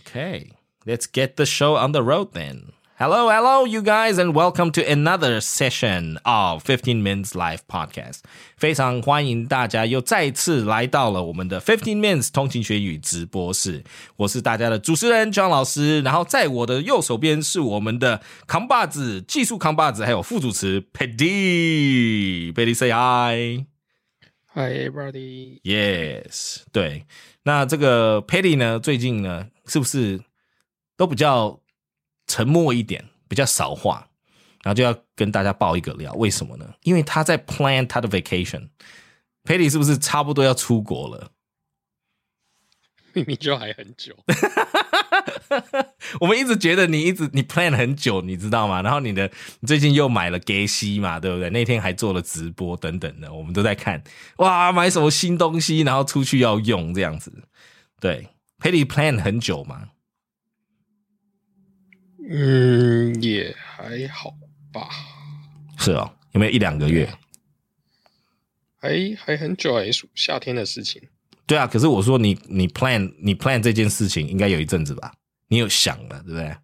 Okay, let's get the show on the road then. Hello, you guys, and welcome to another session of 15 Minutes Live Podcast. 非常欢迎大家又再次来到了我们的15 Minutes 通勤学语直播室。我是大家的主持人 John 老师，然后在我的右手边是我们的扛把子、技术扛把子，还有副主持 Paddy。Paddy say hi。Hi everybody. Yes， 对。那这个 Paddy 呢，最近呢，是不是都比较沉默一点，比较少话，然后就要跟大家爆一个料，为什么呢？因为他在 plan 他的 vacation。Paddy 是不是差不多要出国了？ 明明就还很久。 我们一直觉得你 plan 很久，你知道吗？然后你最近又买了 Gacy 嘛，对不对？那天还做了直播等等的，我们都在看，哇，买什么新东西，然后出去要用这样子。对 ，Paddy plan 很久吗？ 也还好吧。 是哦，有没有1-2个月？ 还很久，夏天的事情。 对啊，可是我说你 plan 这件事情应该有一阵子吧？你有想了，对不对？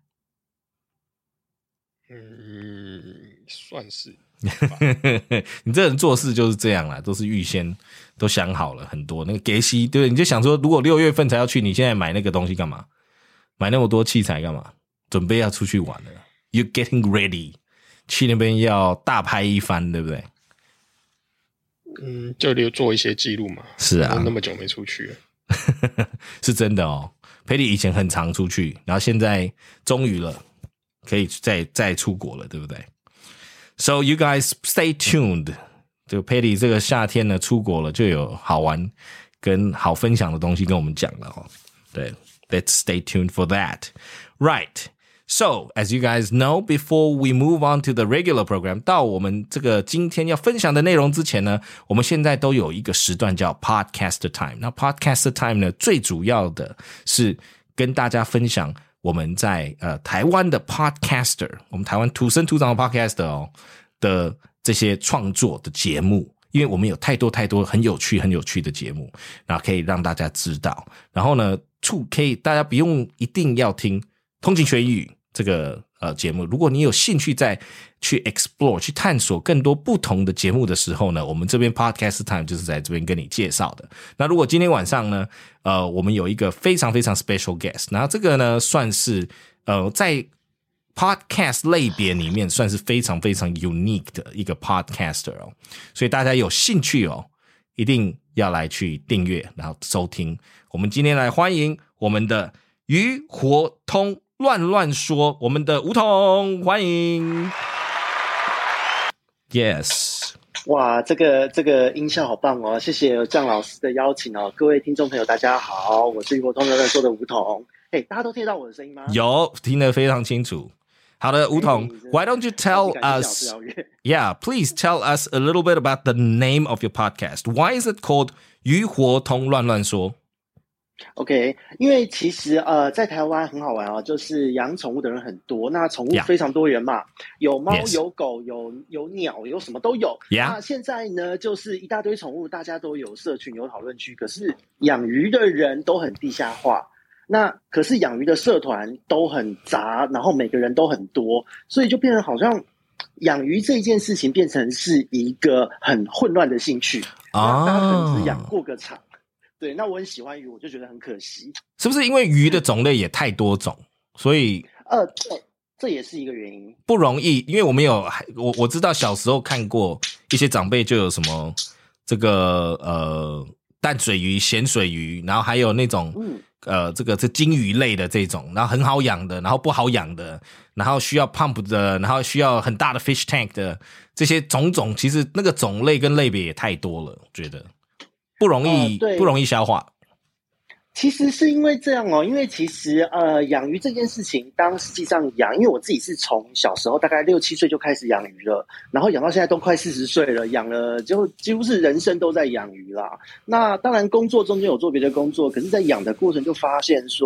算是。 你这人做事就是这样啦，都是预先都想好了很多。那个给息，对不对？你就想说，如果6月份才要去，你现在买那个东西干嘛？买那么多器材干嘛？准备要出去玩了 ，You're getting ready， 去那边要大拍一番，对不对？ 就留做一些记录嘛。 是啊， 那么久没出去了。 是真的哦。Paddy 以前很常出去，然后现在终于了，可以再出国了，对不对 ？So you guys stay tuned。就 Paddy 这个夏天呢出国了，就有好玩跟好分享的东西跟我们讲了哦。对 ，Let's stay tuned for that. Right.So, as you guys know, before we move on to the regular program, 到我们这个今天要分享的内容之前呢，我们现在都有一个时段叫 Podcast Time。那 Podcast Time 呢，最主要的是跟大家分享我们在台湾的 Podcaster， 我们台湾土生土长的 Podcaster 的这些创作的节目。因为我们有太多很有趣的节目，然后可以让大家知道。然后呢，可以大家不用一定要听通勤学英语这个节目，如果你有兴趣再去 explore 去探索更多不同的节目的时候呢，我们这边 Podcast Time 就是在这边跟你介绍的。那如果今天晚上呢，我们有一个非常非常 special guest， 然后这个呢算是在 podcast 类别里面算是非常非常 unique 的一个 podcaster 哦，所以大家有兴趣哦，一定要来去订阅，然后收听。我们今天来欢迎我们的鱼活通乱说，我们的吴彤，欢迎。Yes， 哇，这个音效好棒哦！谢谢张老师的邀请哦，各位听众朋友大家好，我是鱼活通乱说的吴彤。大家都听到我的声音吗？ 有，听得非常清楚。好的，吴彤 ，Why don't you tell us? Yeah, please tell us a little bit about the name of your podcast. Why is it called 鱼活通乱说 ？OK， 因为其实在台湾很好玩哦，就是养宠物的人很多，那宠物非常多元嘛，有猫有狗有鸟有什么都有。那现在呢，就是一大堆宠物，大家都有社群有讨论区，可是养鱼的人都很地下化。那可是养鱼的社团都很杂，然后每个人都很多，所以就变成好像养鱼这件事情变成是一个很混乱的兴趣大家可能只养过个场。对，那我很喜欢鱼，我就觉得很可惜。 是不是因为鱼的种类也太多种，所以对，这也是一个原因， 不容易。因为我知道小时候看过一些长辈就有什么这个淡水鱼、咸水鱼，然后还有那种这金鱼类的这种，然后很好养的，然后不好养的，然后需要 pump 的，然后需要很大的 fish tank 的，这些种种，其实那个种类跟类别也太多了，我觉得不容易消化。 其实是因为这样哦，因为其实养鱼这件事情，当实际上养，因为我自己是从小时候大概6、7岁就开始养鱼了，然后养到现在都快40岁了，养了就几乎是人生都在养鱼啦。那当然工作中间有做别的工作，可是在养的过程就发现说，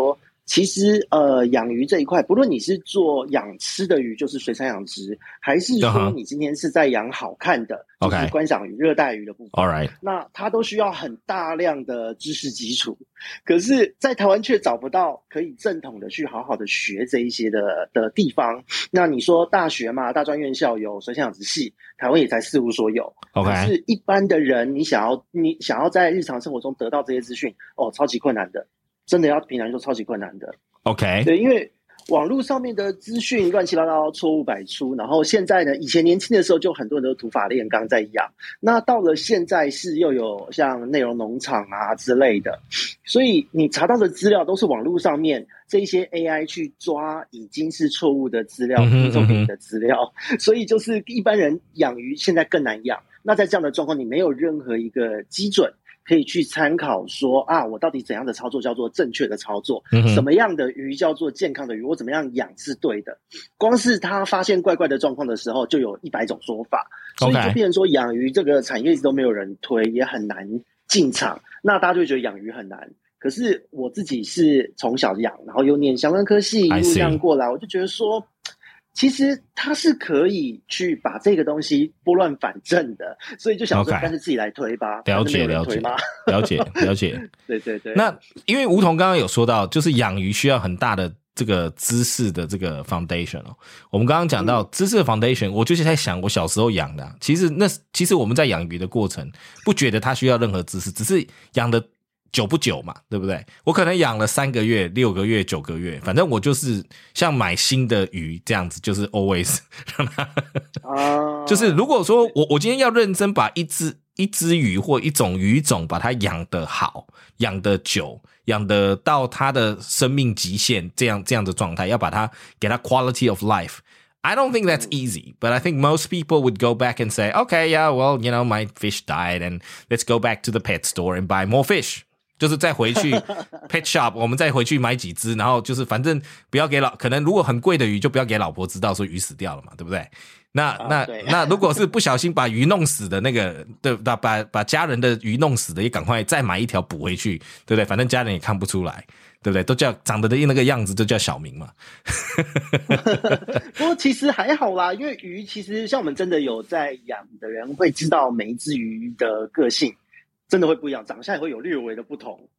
其实养鱼这一块，不论你是做养吃的鱼，就是水产养殖，还是说你今天是在养好看的，就是观赏鱼、热带鱼的部分。 All right， 那它都需要很大量的知识基础，可是，在台湾却找不到可以正统的去好好的学这一些的地方。那你说大学嘛，大专院校有水产养殖系，台湾也才4、5所有。 OK， 可是一般的人，你想要在日常生活中得到这些资讯，超级困难的。真的要平常说超级困难的 ，OK， 对，因为网络上面的资讯乱七八糟、错误百出，然后现在呢，以前年轻的时候就很多人都土法炼钢在养，那到了现在是又有像内容农场啊之类的，所以你查到的资料都是网络上面这一些 AI 去抓已经是错误的资料、听众给你的资料，所以就是一般人养鱼现在更难养。那在这样的状况，你没有任何一个基准可以去参考说我到底怎样的操作叫做正确的操作，什么样的鱼叫做健康的鱼，我怎么样养是对的。光是他发现怪怪的状况的时候，就有100种说法，所以就变成说养鱼这个产业一直都没有人推，也很难进场。那大家就会觉得养鱼很难。可是我自己是从小养，然后又念相关科系，一路这样过来，我就觉得说，其实他是可以去把这个东西拨乱反正的，所以就想说干脆自己来推吧。 了解了解了解了解。 对对对。 那因为梧桐刚刚有说到，就是养鱼需要很大的这个知识的这个 foundation 哦。我们刚刚讲到知识的 foundation，我就是在想我小时候养的其实我们在养鱼的过程不觉得它需要任何知识，只是养的久不久嘛，对不对？我可能养了3个月、6个月、9个月，反正我就是像买新的鱼这样子，就是 always 让它就是如果说我今天要认真把一只鱼或一种鱼种把它养得好、养得久、养得到它的生命极限这样的状态，要把它给它 quality of life。I don't think that's easy, but I think most people would go back and say, okay, yeah, well, you know, my fish died and let's go back to the pet store and buy more fish. 就是再回去 pet shop， 我们再回去买几只，然后就是反正不要给可能如果很贵的鱼就不要给老婆知道说鱼死掉了嘛，对不对？那如果是不小心把鱼弄死的那个，对，把家人的鱼弄死的，也赶快再买一条补回去，对不对？反正家人也看不出来，对不对？都叫长得的那个样子，就叫小名嘛。 不过其实还好啦，因为鱼其实像我们真的有在养的人会知道每一只鱼的个性。真的会不一样，长相也会有略微的不同。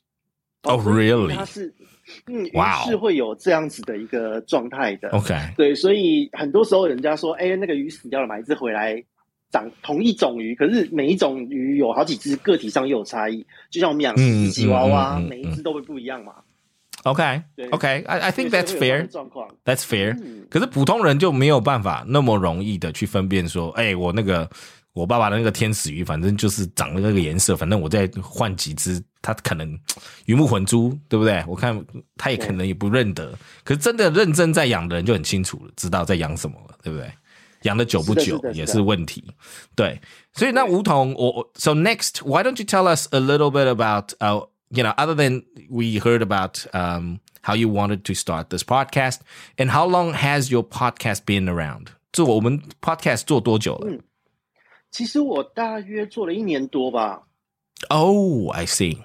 really？ 它是，鱼是会有这样子的一个状态的。 OK， 对，所以很多时候人家说，那个鱼死掉了，买一只回来长同一种鱼，可是每一种鱼有好几只，个体上又有差异。就像我们养狮子、吉娃娃，每一只都会不一样嘛。 OK， I think that's fair. That's fair. 可是普通人就没有办法那么容易的去分辨说，我爸爸的那个天使鱼，反正就是长了那个颜色，反正我再换几只，他可能鱼目混珠，对不对？我看他也可能也不认得。可是真的认真在养的人就很清楚了，知道在养什么了，对不对？养的久不久也是问题。对，所以那梧桐，So next, why don't you tell us a little bit about, other than we heard about how you wanted to start this podcast, and how long has your podcast been around? 就我们 podcast 做多久了？ 其实我大约做了1年多吧。 Oh, I see.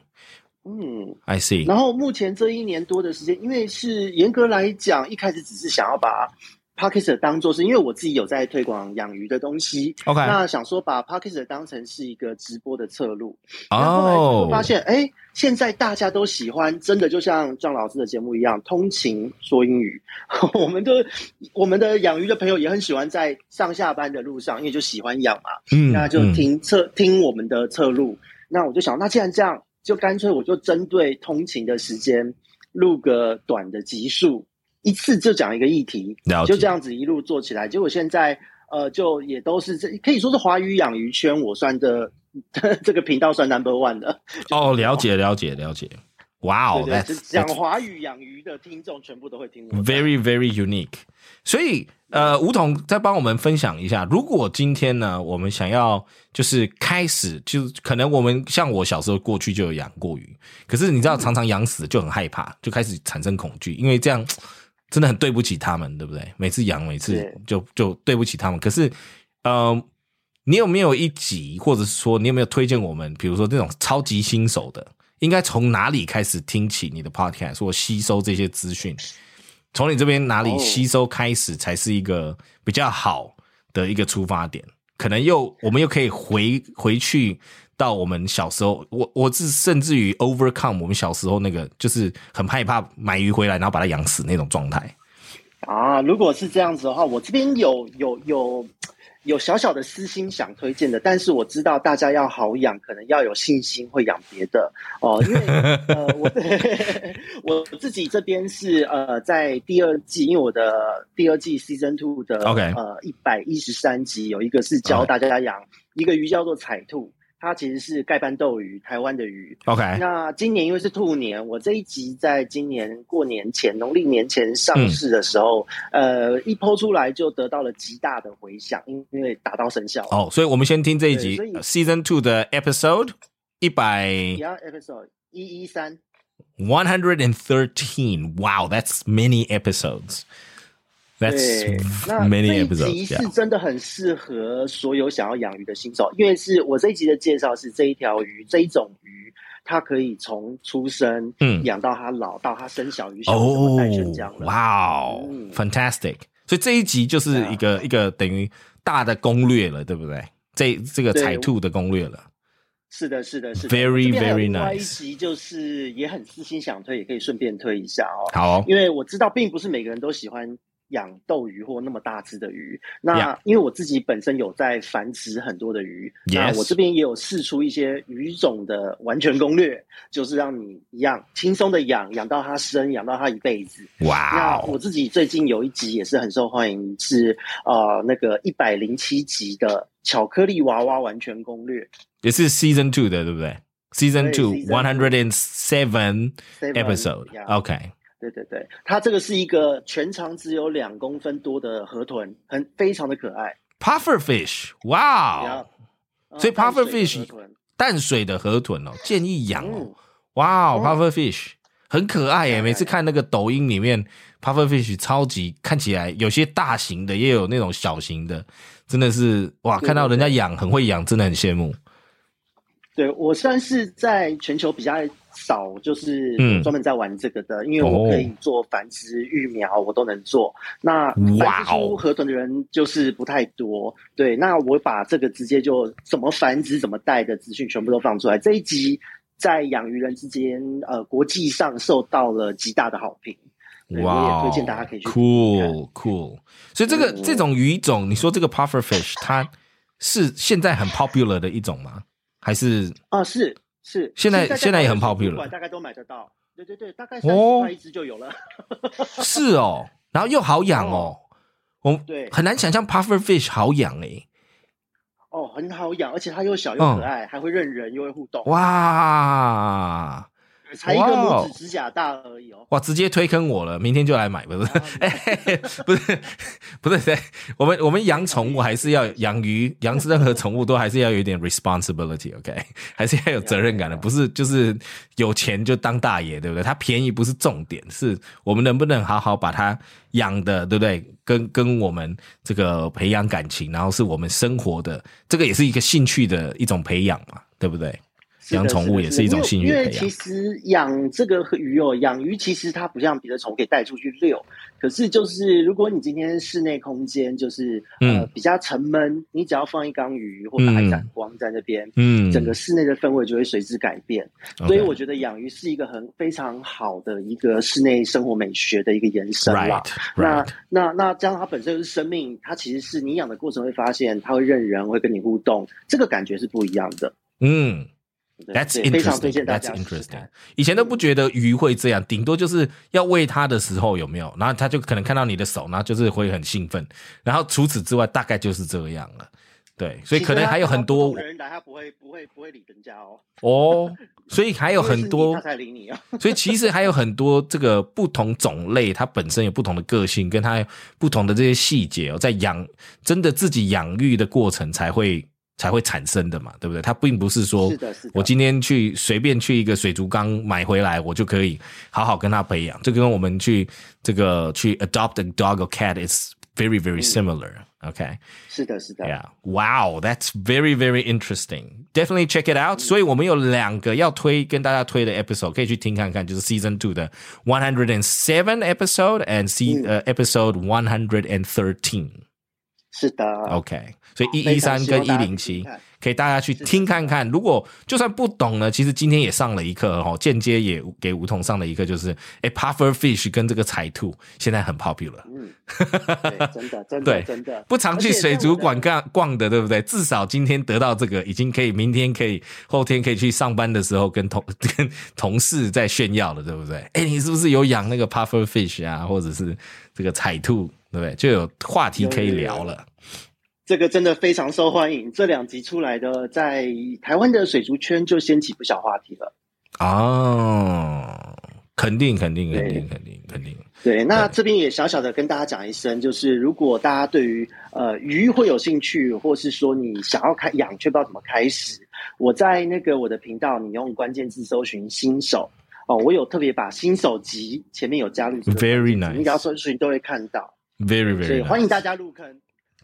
I see. 然后目前这1年多的时间，因为是严格来讲，一开始只是想要把 Podcast 当作是，因为我自己有在推广养鱼的东西。 OK， 那想说把 Podcast 当成是一个直播的侧录。然后后来发现，现在大家都喜欢，真的就像John老师的节目一样，通勤说英语。我们的养鱼的朋友也很喜欢在上下班的路上，因为就喜欢养嘛，那就听我们的侧录。那我就想，那既然这样，就干脆我就针对通勤的时间录个短的集数，一次就讲一个议题，就这样子一路做起来。结果现在就也都是可以说是华语养鱼圈我算的这个频道算 No.1 的。 了解。Wow， 讲华语养鱼的听众全部都会听我。 Very, very unique。所以梧桐再帮我们分享一下，如果今天呢，我们想要就是开始，就是可能我们像我小时候过去就有养过鱼，可是你知道常常养死就很害怕，就开始产生恐惧，因为这样真的很对不起他们，对不对？每次养，每次就对不起他们。可是你有没有一集，或者是说你有没有推荐我们，比如说这种超级新手的应该从哪里开始听起你的 podcast 或吸收这些资讯？从你这边哪里吸收开始才是一个比较好的一个出发点？可能我们又可以回去到我们小时候，我是甚至于 overcome 我们小时候那个就是很害怕买鱼回来然后把它养死那种状态。 啊，如果是这样子的话，我这边有小小的私心想推荐的，但是我知道大家要好养，可能要有信心会养别的哦，因为我自己这边是在第二季，因为我的第二季 Season 2的113集有一个是教大家养一个鱼叫做彩兔。它其实是盖斑斗鱼，台湾的鱼。 OK， 那今年因为是兔年，我这一集在今年过年前，农历年前上市的时候，一播出来就得到了极大的回响，因为达到生效。 哦，所以我们先听这一集 Season 2的 Episode 113 113. Wow, that's many episodes. That's many episodes. 这一集是真的很适合所有想要养鱼的新手，因为是我这一集的介绍是这一条鱼，这一种鱼，它可以从出生养到它老，到它生小鱼，小鱼怎么带成这样的。 Wow, fantastic! 所以这一集就是一个等于大的攻略了，对不对？这个彩兔的攻略了。 是的 Very, very nice. 另外一集就是也很私心想推，也可以顺便推一下哦。 好哦， 因为我知道并不是每个人都喜欢养斗鱼或那么大只的鱼，那因为我自己本身有在繁殖很多的鱼，那我这边也有释出一些鱼种的完全攻略，就是让你一样轻松的养到它生，养到它一辈子。 哇！ 那我自己最近有一集也是很受欢迎，是那个107集的巧克力娃娃完全攻略， 也是 Season 2的，对不对？Season 2 107 episode。OK。 对，它这个是一个全长只有2公分多的河豚，非常的可爱。 Pufferfish， 哇！所以 Pufferfish 淡水的河豚哦，建议养哦。哇 ，Pufferfish 很可爱耶！每次看那个抖音里面 Pufferfish 超级看起来，有些大型的，也有那种小型的，真的是哇！看到人家养很会养，真的很羡慕。 对，我算是在全球比较少，就是专门在玩这个的，因为我可以做繁殖育苗，我都能做。那繁殖出河豚的人就是不太多。对，那我把这个直接就怎么繁殖、怎么带的资讯全部都放出来。这一集在养鱼人之间，国际上受到了极大的好评。哇，我也推荐大家可以去看。 Cool。所以这种鱼种，你说这个 Pufferfish， 它是现在很 popular 的一种吗？还是是， 现在也很 popular， 大概都买得到。对，大概30块一只就有了。 是哦，然后又好养哦。 对， 很难想象 Pufferfish 好养诶。 哦，很好养，而且它又小又可爱，还会认人，又会互动。 哇！ 才一个拇指指甲大而已哦！ 哇，直接推坑我了，明天就来买，不是？不是，我们养宠物还是要养鱼，养任何宠物都还是要有一点 responsibility，OK， 还是要有责任感的，不是就是有钱就当大爷，对不对？它便宜不是重点，是我们能不能好好把它养的，对不对？跟我们这个培养感情，然后是我们生活的，这个也是一个兴趣的一种培养嘛，对不对？养宠物也是一种兴趣培养。 因为其实养这个鱼养鱼其实它不像别的宠物可以带出去遛，可是就是如果你今天室内空间就是比较沉闷，你只要放一缸鱼或打一盏光在那边，整个室内的氛围就会随之改变。所以我觉得养鱼是一个非常好的一个室内生活美学的一个延伸啦。那加上它本身就是生命，它其实是你养的过程会发现它会认人，会跟你互动，这个感觉是不一样的。 That's interesting. That's interesting. 以前都不觉得鱼会这样，顶多就是要喂它的时候有没有，然后它就可能看到你的手，然后就是会很兴奋，然后除此之外大概就是这样了。对，所以可能还有很多人来，他不会理人家哦。 哦，所以还有很多， 他才理你啊。 所以其实还有很多这个不同种类，它本身有不同的个性，跟它不同的这些细节哦，在真的自己养育的过程才会产生的嘛，对不对？它并不是说我今天随便去一个水族缸买回来，我就可以好好跟它培养。这跟我们去 adopt a dog or cat is very, very similar. Okay. 是的，是的。 Yeah. Wow, that's very, very interesting. Definitely check it out. 所以我们有2个要跟大家推的 episode 可以去听看看，就是 Season 2的107 episode and episode 113. 是的。 OK. 所以113跟107可以大家去听看看。如果就算不懂呢，其实今天也上了一课间接也给梧桐上了一课，就是puffer fish 跟这个彩兔现在很 popular。 对，真的真的不常去水族馆逛的，对不对？至少今天得到这个，已经可以明天可以后天可以去上班的时候跟同事在炫耀了，对不对？你是不是有养那个 puffer fish 啊，或者是这个彩兔，对不对？就有话题可以聊了。 这个真的非常受欢迎，这2集出来的，在台湾的水族圈就掀起不小话题了。 肯定。 对，那这边也小小的跟大家讲一声，就是如果大家对于鱼会有兴趣，或是说你想要养却不知道怎么开始，我在我的频道，你用关键字搜寻新手我有特别把新手集前面有加入这个 ，very nice， 你只要搜寻都会看到 ，very very， 所以欢迎大家入坑。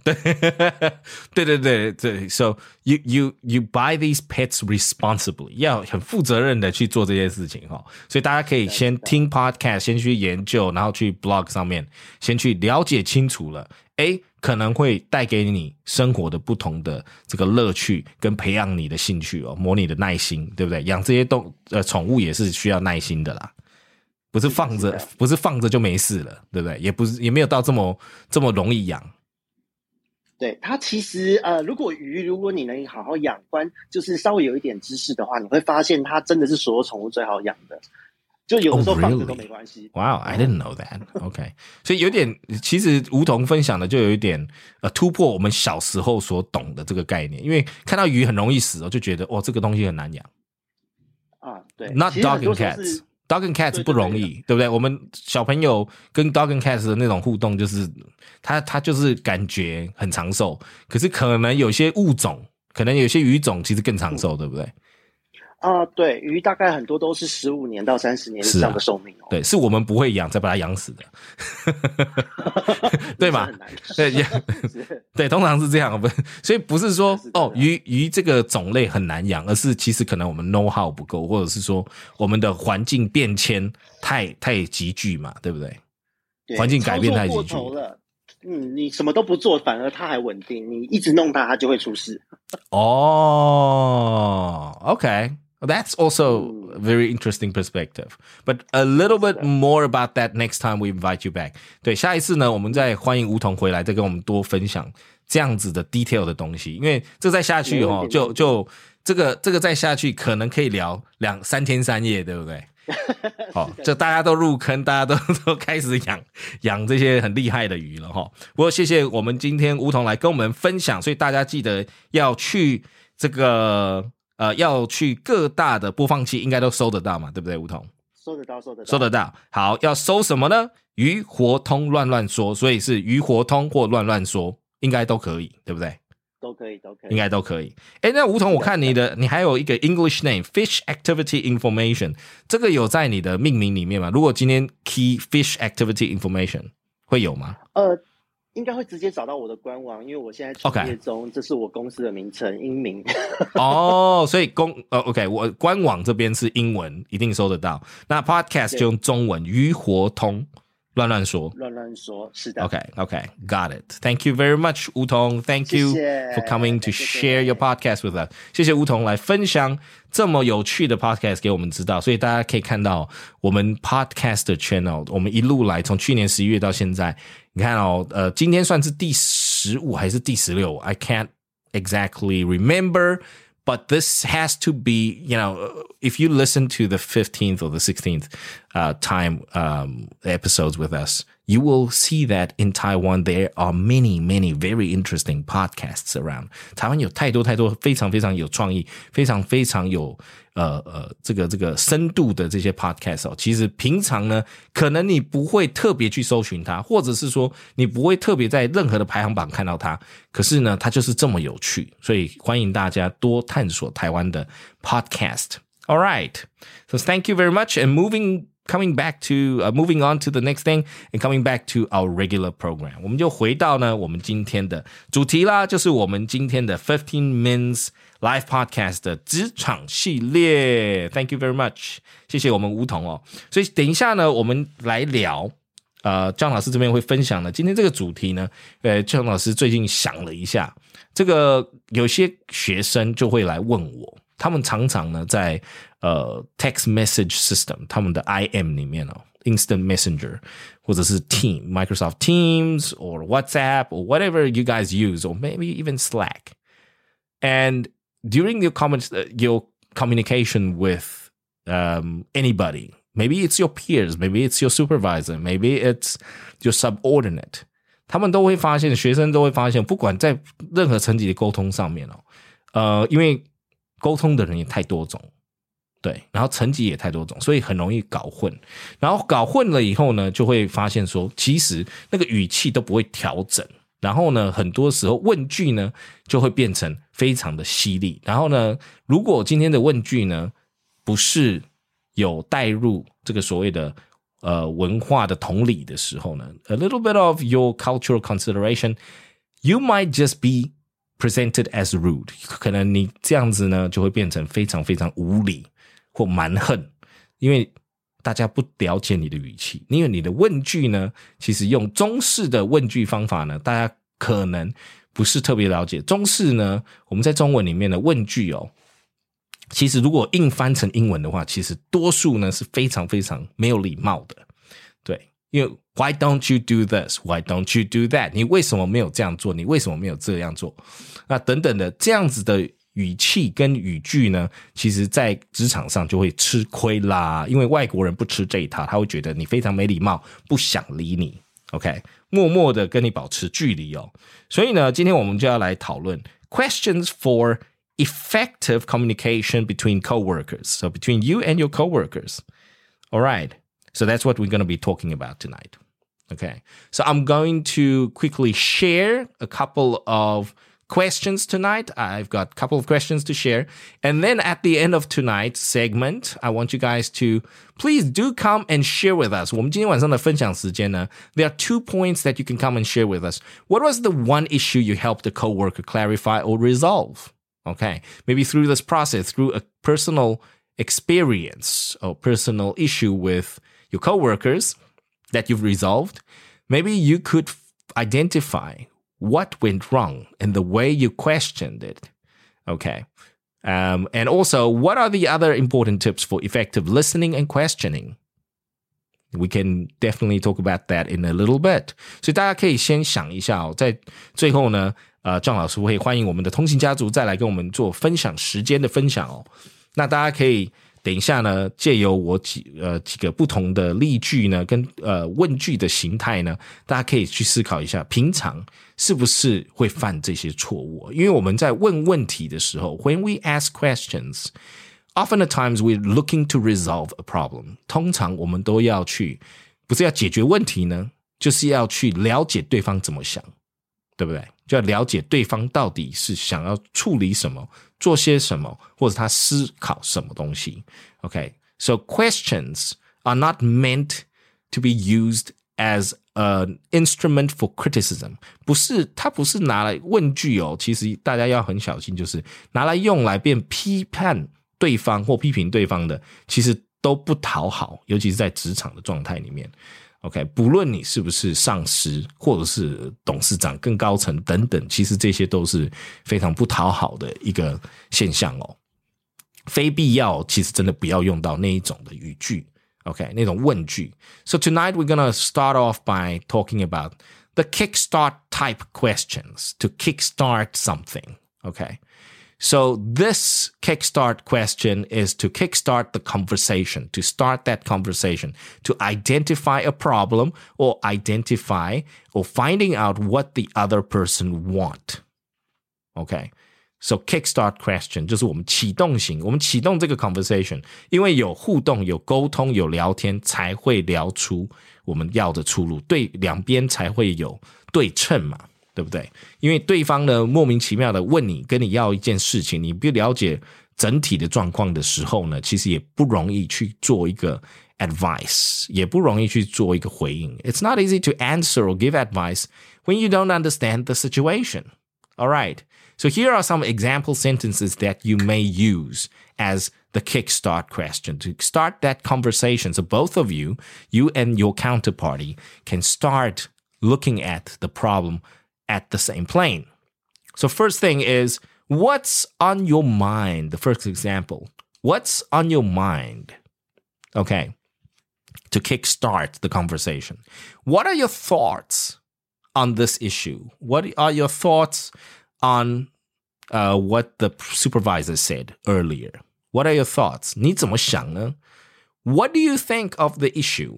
对 ，so you buy these pets responsibly， 要很负责任的去做这件事情所以大家可以先听 podcast， 先去研究，然后去 blog 上面先去了解清楚了，可能会带给你生活的不同的这个乐趣，跟培养你的兴趣磨你的耐心，对不对？养这些宠物也是需要耐心的啦。不是放着就没事了，对不对？也没有到这么容易养。 对，它其实如果你能好好养，就是稍微有一点知识的话，你会发现它真的是所有宠物最好养的。就有的时候放着都没关系。 Wow, I didn't know that. OK， 所以有点，其实梧桐分享的就有一点突破我们小时候所懂的这个概念，因为看到鱼很容易死就觉得这个东西很难养。 对 ，Not dog and cats。Dog and cats 不容易，对不对？我们小朋友跟 dog and cats 的那种互动，就是他就是感觉很长寿，可是可能有些物种，可能有些鱼种其实更长寿，对不对？ 对，鱼大概很多都是15年到30年以上的寿命对，是我们不会养，再把它养死的，对吗？对，通常是这样，所以不是说鱼这个种类很难养，而是其实可能我们 know how 不够，或者是说我们的环境变迁太急剧嘛，对不对？环境改变太急剧了。你什么都不做，反而它还稳定，你一直弄它就会出事。 OK。That's also a very interesting perspective. But a little bit more about that next time we invite you back. 对，下一次呢，我们再欢迎梧桐回来，再跟我们多分享这样子的 detail 的东西。因为这再下去就这个再下去可能可以聊3天3夜，对不对？就大家都入坑，大家都开始养这些很厉害的鱼了不过谢谢我们今天梧桐来跟我们分享，所以大家记得要去这个。要去各大的播放器应该都搜得到嘛，对不对？梧桐搜得到。好，要搜什么呢？鱼活通乱说，所以是鱼活通或乱说，应该都可以，对不对？ 都可以， 应该都可以。那梧桐，我看你还有一个 English name Fish Activity Information， 这个有在你的命名里面吗？如果今天 key Fish Activity Information 会有吗？ 应该会直接找到我的官网，因为我现在创业中，这是我公司的名称，英名。 所以OK， 我官网这边是英文，一定搜得到。那 Podcast 就用中文，鱼活通乱说，是的。OK, got it. Thank you very much, 梧桐。Thank you for coming to share your podcast with us. 谢谢梧桐来分享这么有趣的 podcast 给我们知道，所以大家可以看到我们 podcast 的 channel， 我们一路来从去年11月到现在，你看今天算是第15还是第16 I can't exactly remember。But this has to be, if you listen to the 15th or the 16th time episodes with us, you will see that in Taiwan there are many, many very interesting podcasts around. 台湾有太多非常非常有创意，非常非常有这个深度的这些 podcast 其实平常呢，可能你不会特别去搜寻它，或者是说你不会特别在任何的排行榜看到它，可是呢，它就是这么有趣，所以欢迎大家多探索台湾的 podcast. All right, so thank you very much. And moving coming back to moving on to the next thing and coming back to our regular program. 我们就回到呢我们今天的主题啦，就是我们今天的15 Minutes Live Podcast 的职场系列。Thank you very much， 谢谢我们吴彤哦。所以等一下呢，我们来聊John 老师这边会分享呢，今天这个主题呢，John 老师最近想了一下，这个有些学生就会来问我，他们常常呢在text message system 他们的 IM 里面Instant Messenger 或者是 Microsoft Teams or WhatsApp or whatever you guys use or maybe even Slack. And during your communication with anybody, maybe it's your peers, maybe it's your supervisor, maybe it's your subordinate. 他们都会发现，学生都会发现，不管在任何层级的沟通上面因为沟通的人也太多种，对，然后层级也太多种，所以很容易搞混。然后搞混了以后呢，就会发现说，其实那个语气都不会调整。然后呢，很多时候问句呢就会变成非常的犀利。然后呢，如果今天的问句呢不是有带入这个所谓的文化的同理的时候呢 ，a little bit of your cultural consideration, you might just be presented as rude. 可能你这样子呢就会变成非常非常无理或蛮横，因为大家不了解你的语气，因为你的问句呢，其实用中式的问句方法呢，大家可能不是特别了解。中式呢，我们在中文里面的问句其实如果硬翻成英文的话，其实多数呢是非常非常没有礼貌的。对，因为 Why don't you do this? Why don't you do that? 你为什么没有这样做？你为什么没有这样做？那等等的这样子的语气跟语句呢，其实在职场上就会吃亏啦，因为外国人不吃这一套，他会觉得你非常没礼貌，不想理你 OK， 默默的跟你保持距离所以呢，今天我们就要来讨论 questions for effective communication between coworkers. So between you and your coworkers. All right. So that's what we're going to be talking about tonight. Okay. So I'm going to quickly share a couple of questions tonight. I've got a couple of questions to share. And then at the end of tonight's segment, I want you guys to please do come and share with us. 我们今天晚上的分享时间呢， there are 2 points that you can come and share with us. What was the one issue you helped a coworker clarify or resolve? Okay. Maybe through this process, through a personal experience or personal issue with your coworkers that you've resolved, maybe you could identify what went wrong in the way you questioned it. Okay. And also, what are the other important tips for effective listening and questioning? We can definitely talk about that in a little bit. 所以大家可以先想一下在最后呢John 老师会欢迎我们的通勤家族再来跟我们做分享时间的分享那大家可以等一下呢，借由我几个不同的例句呢，跟问句的形态呢，大家可以去思考一下，平常是不是会犯这些错误？因为我们在问问题的时候 ，when we ask questions, often at times we're looking to resolve a problem. 通常我们都要去，不是要解决问题呢，就是要去了解对方怎么想，对不对？就要了解对方到底是想要处理什么，做些什么，或者他思考什么东西。Okay, so questions are not meant to be used as an instrument for criticism. 它不是拿来问句其实大家要很小心，就是拿来用来变批判对方或批评对方的，其实都不讨好，尤其是在职场的状态里面。OK， 不论你是不是上司或者是董事长更高层等等，其实这些都是非常不讨好的一个现象非必要其实真的不要用到那一种的语句 OK， 那种问句。So tonight we're gonna start off by talking about the kickstart type questions to kickstart something. OK, so this kickstart question is to kickstart the conversation, to start that conversation, to identify a problem or identify or finding out what the other person want. Okay, so kickstart question 就是我们启动型，我们启动这个 conversation， 因为有互动、有沟通、有聊天，才会聊出我们要的出路，对两边才会有对称嘛。对不对？因为对方呢莫名其妙的问你，跟你要一件事情，你不了解整体的状况的时候呢，其实也不容易去做一个 advice， 也不容易去做一个回应。It's not easy to answer or give advice when you don't understand the situation. All right, so here are some example sentences that you may use as the kickstart question to start that conversation. So both of you and your counterparty can start looking at the problem at the same plane. So first thing is, what's on your mind? The first example, what's on your mind? Okay, to kickstart the conversation. What are your thoughts on this issue? What are your thoughts on what the supervisor said earlier? What are your thoughts? 你怎么想呢? What do you think of the issue?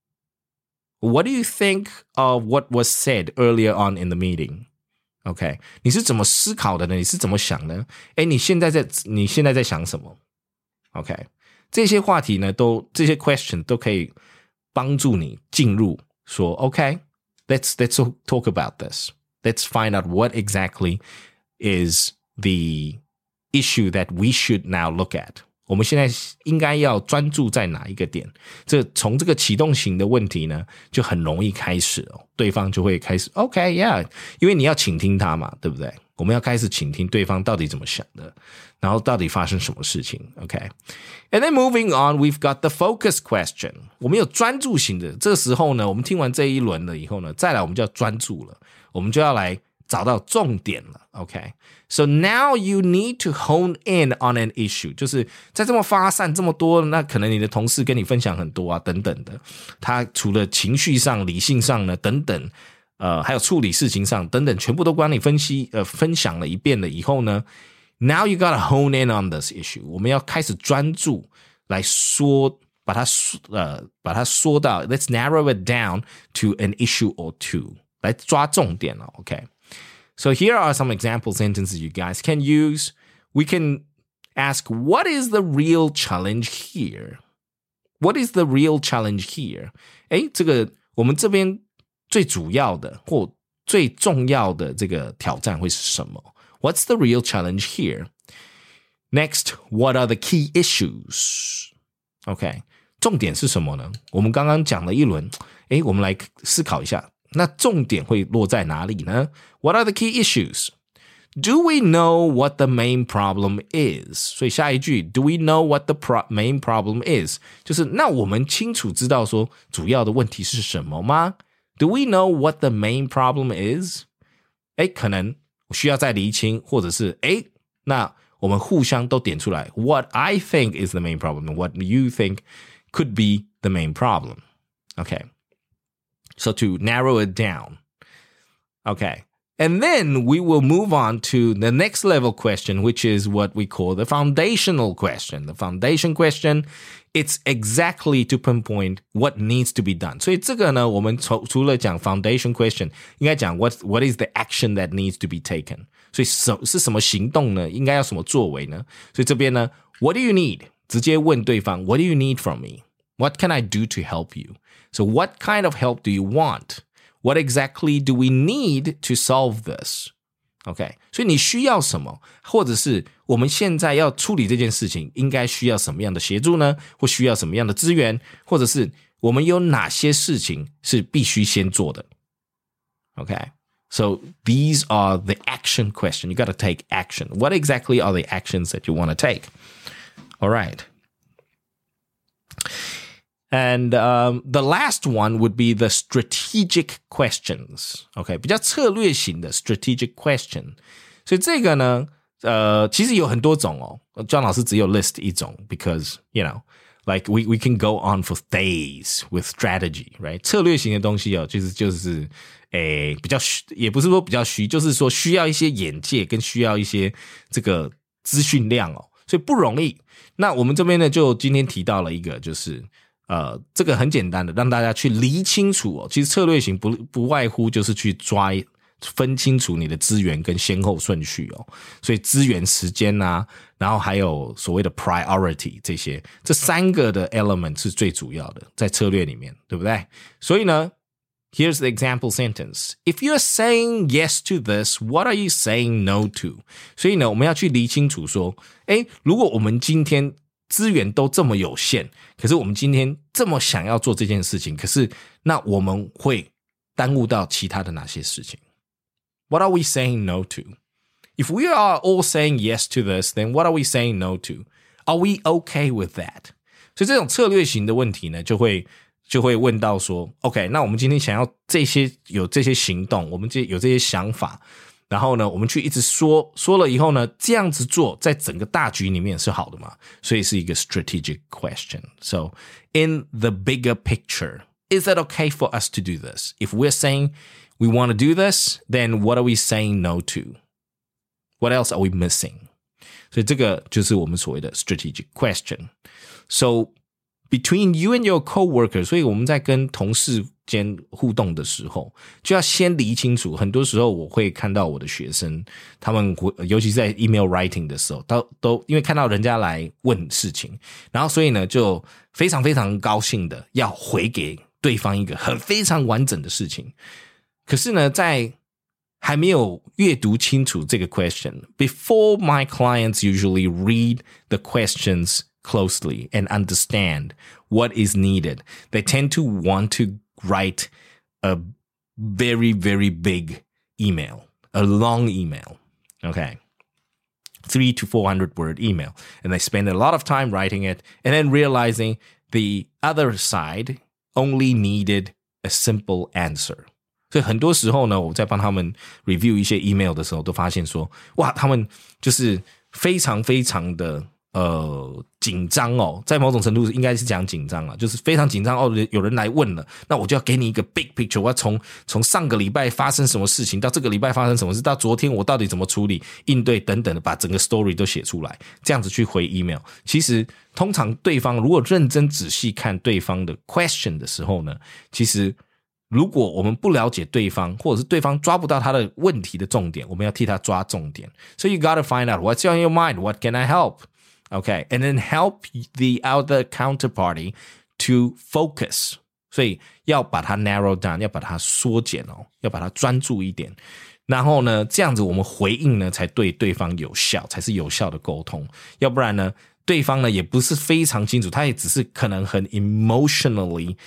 What do you think of what was said earlier on in the meeting? OK, 你是怎么思考的呢？你是怎么想呢？你现在在想什么 ？OK， 这些话题呢，这些 question 都可以帮助你进入说 OK, let's talk about this. Let's find out what exactly is the issue that we should now look at. 我们现在应该要专注在哪一个点？从这个启动型的问题呢，就很容易开始哦。对方就会开始 OK, yeah， 因为你要倾听他嘛，对不对？我们要开始倾听对方到底怎么想的，然后到底发生什么事情 OK. And then moving on, we've got the focus question. 我们有专注型的，这个时候呢，我们听完这一轮了以后呢，再来我们就要专注了，我们就要来找到重点了 OK. So now you need to hone in on an issue. 就是在这么发散这么多，那可能你的同事跟你分享很多啊，等等的。他除了情绪上、理性上呢，等等，还有处理事情上等等，全部都帮你分享了一遍了以后呢 ，Now you gotta hone in on this issue. 我们要开始专注来说，把它说到 ，Let's narrow it down to an issue or two. 来抓重点了 OK。So here are some example sentences you guys can use. We can ask, what is the real challenge here? What is the real challenge here? 这个我们这边最主要的或最重要的这个挑战会是什么？ What's the real challenge here? Next, what are the key issues? OK, 重点是什么呢？我们刚刚讲了一轮，我们来思考一下。那重点会落在哪里呢？ What are the key issues? Do we know what the main problem is? 所以下一句 Do we know what the main problem is? 就是那我们清楚知道说主要的问题是什么吗？ Do we know what the main problem is? 可能需要再厘清，或者是那我们互相都点出来 What I think is the main problem and what you think could be the main problem. Okay.So to narrow it down. Okay. And then we will move on to the next level question, which is what we call the foundational question. The foundation question, it's exactly to pinpoint what needs to be done. 所以这个呢，我们除了讲 foundation question, 应该讲 what is the action that needs to be taken. 所以是什么行动呢？应该要什么作为呢？所以这边呢 what do you need? 直接问对方 what do you need from me? What can I do to help you? So what kind of help do you want? What exactly do we need to solve this? OK, 所以你需要什么？或者是我们现在要处理这件事情，应该需要什么样的协助呢？或需要什么样的资源？或者是我们有哪些事情是必须先做的 ？OK, so these are the action question. You got to take action. What exactly are the actions that you want to take? All right.And the last one would be the strategic questions. OK, 比较策略型的 strategic question. 所以这个呢，其实有很多种哦。John 老师只有 list 一种 because, you know, like we can go on for days with strategy, right? 策略型的东西哦，就是比较也不是说比较虚，就是说需要一些眼界跟需要一些这个资讯量哦，所以不容易。那我们这边呢，就今天提到了一个，就是这个很简单的，让大家去理清楚哦。其实策略型不外乎就是去分清楚你的资源跟先后顺序哦。所以资源、时间啊，然后还有所谓的 priority 这三个的 element 是最主要的，在策略里面，对不对？所以呢 ，here's the example sentence. If you're saying yes to this, what are you saying no to? 所以呢，我们要去理清楚说，如果我们今天资源都这么有限，可是我们今天这么想要做这件事情，可是那我们会耽误到其他的哪些事情？ What are we saying no to? If we are all saying yes to this, then what are we saying no to? Are we okay with that? 所以这种策略型的问题呢，就会问到说 OK， 那我们今天想要有这些行动，我们有这些想法，然后呢我们去一直说了以后呢，这样子做在整个大局里面是好的吗？所以是一个 strategic question. So in the bigger picture, is it okay for us to do this? If we're saying we want to do this, then what are we saying no to? What else are we missing? 所以这个就是我们所谓的 strategic question. So between you and your coworker, 所以我们在跟同事间互动的时候，就要先理清楚。很多时候我会看到我的学生，他们尤其是在 email writing 的时候，都因为看到人家来问事情，然后所以呢就非常非常高兴的要回给对方一个非常完整的事情。可是呢，在还没有阅读清楚这个 question, before my clients usually read the questions closely and understand what is needed, they tend to want to write a very, very big email, a long email, okay? 300 to 400 word email. And they spend a lot of time writing it and then realizing the other side only needed a simple answer. 所以很多时候呢，我在帮他们 review 一些 email 的时候，都发现说，哇，他们就是非常非常的紧张哦，在某种程度应该是讲紧张啦，就是非常紧张哦。有人来问了，那我就要给你一个 big picture， 我要从上个礼拜发生什么事情，到这个礼拜发生什么事，到昨天我到底怎么处理、应对等等的，把整个 story 都写出来，这样子去回 email。其实通常对方如果认真仔细看对方的 question 的时候呢，其实如果我们不了解对方，或者是对方抓不到他的问题的重点，我们要替他抓重点。So you gotta find out what's on your mind, what can I help?Okay, and then help the other counterparty to focus. 所以要把它 narrow down, 要把它缩减哦，要把它专注一点。然后呢，这样子我们回应呢，才对对方有效，才是有效的沟通。要不然呢，对方呢也不是非常清楚，他也只是可能很 emotionally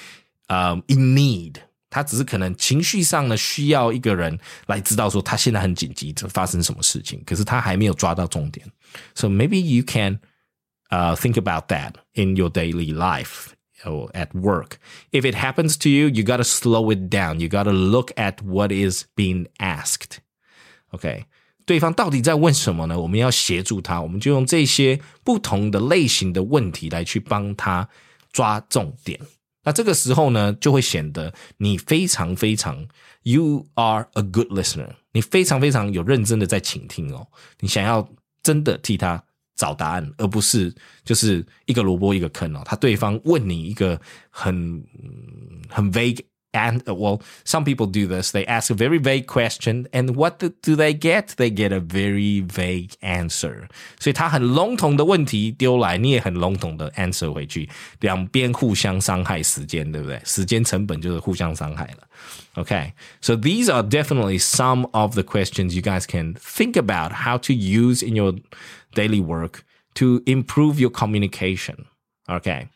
in need。他只是可能情绪上呢需要一个人来知道说他现在很紧急，发生什么事情，可是他还没有抓到重点。So maybe you can think about that in your daily life or at work. If it happens to you, you got to slow it down. You got to look at what is being asked. Okay. 对方到底在问什么呢？我们要协助他，我们就用这些不同的类型的问题来去帮他抓重点。那这个时候呢，就会显得你非常非常 you are a good listener. 你非常非常有认真的在倾听哦，你想要真的替他找答案，而不是就是一个萝卜一个坑哦。他对方问你一个很 vague and well, some people do this. They ask a very vague question, and what do they get? They get a very vague answer. 所以他很笼统的问题丢来，你也很笼统的 answer 回去，两边互相伤害时间，对不对？时间成本就是互相伤害了。Okay, so these are definitely some of the questions you guys can think about how to use in your daily work to improve your communication. Okay,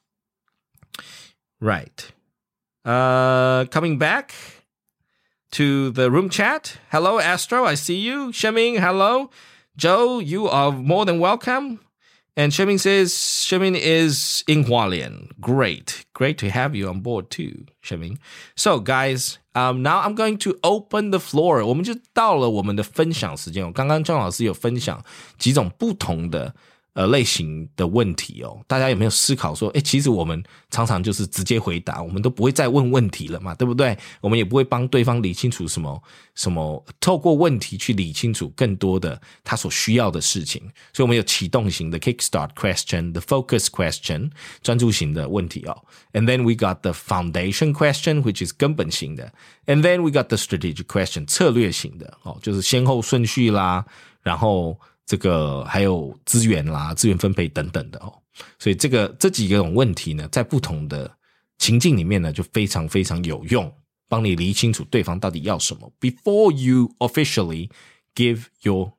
right.Coming back to the room chat. Hello, Astro. I see you. Sheming, hello. Joe, you are more than welcome. And Sheming says, Sheming is in Hualien. Great. Great to have you on board too, Sheming. So, guys, now I'm going to open the floor. 我们就到了我们的分享时间。刚刚张老师有分享几种不同的类型的问题哦，大家有没有思考说，其实我们常常就是直接回答，我们都不会再问问题了嘛，对不对？我们也不会帮对方理清楚什么，透过问题去理清楚更多的他所需要的事情。所以我们有启动型的 kickstart question, the focus question, 专注型的问题哦。And then we got the foundation question, which is 根本型的。And then we got the strategic question, 策略型的哦，就是先后顺序啦，然后这个还有资源啦、资源分配等等的哦，所以这几种问题呢，在不同的情境里面呢，就非常非常有用，帮你理清楚对方到底要什么 before you officially give your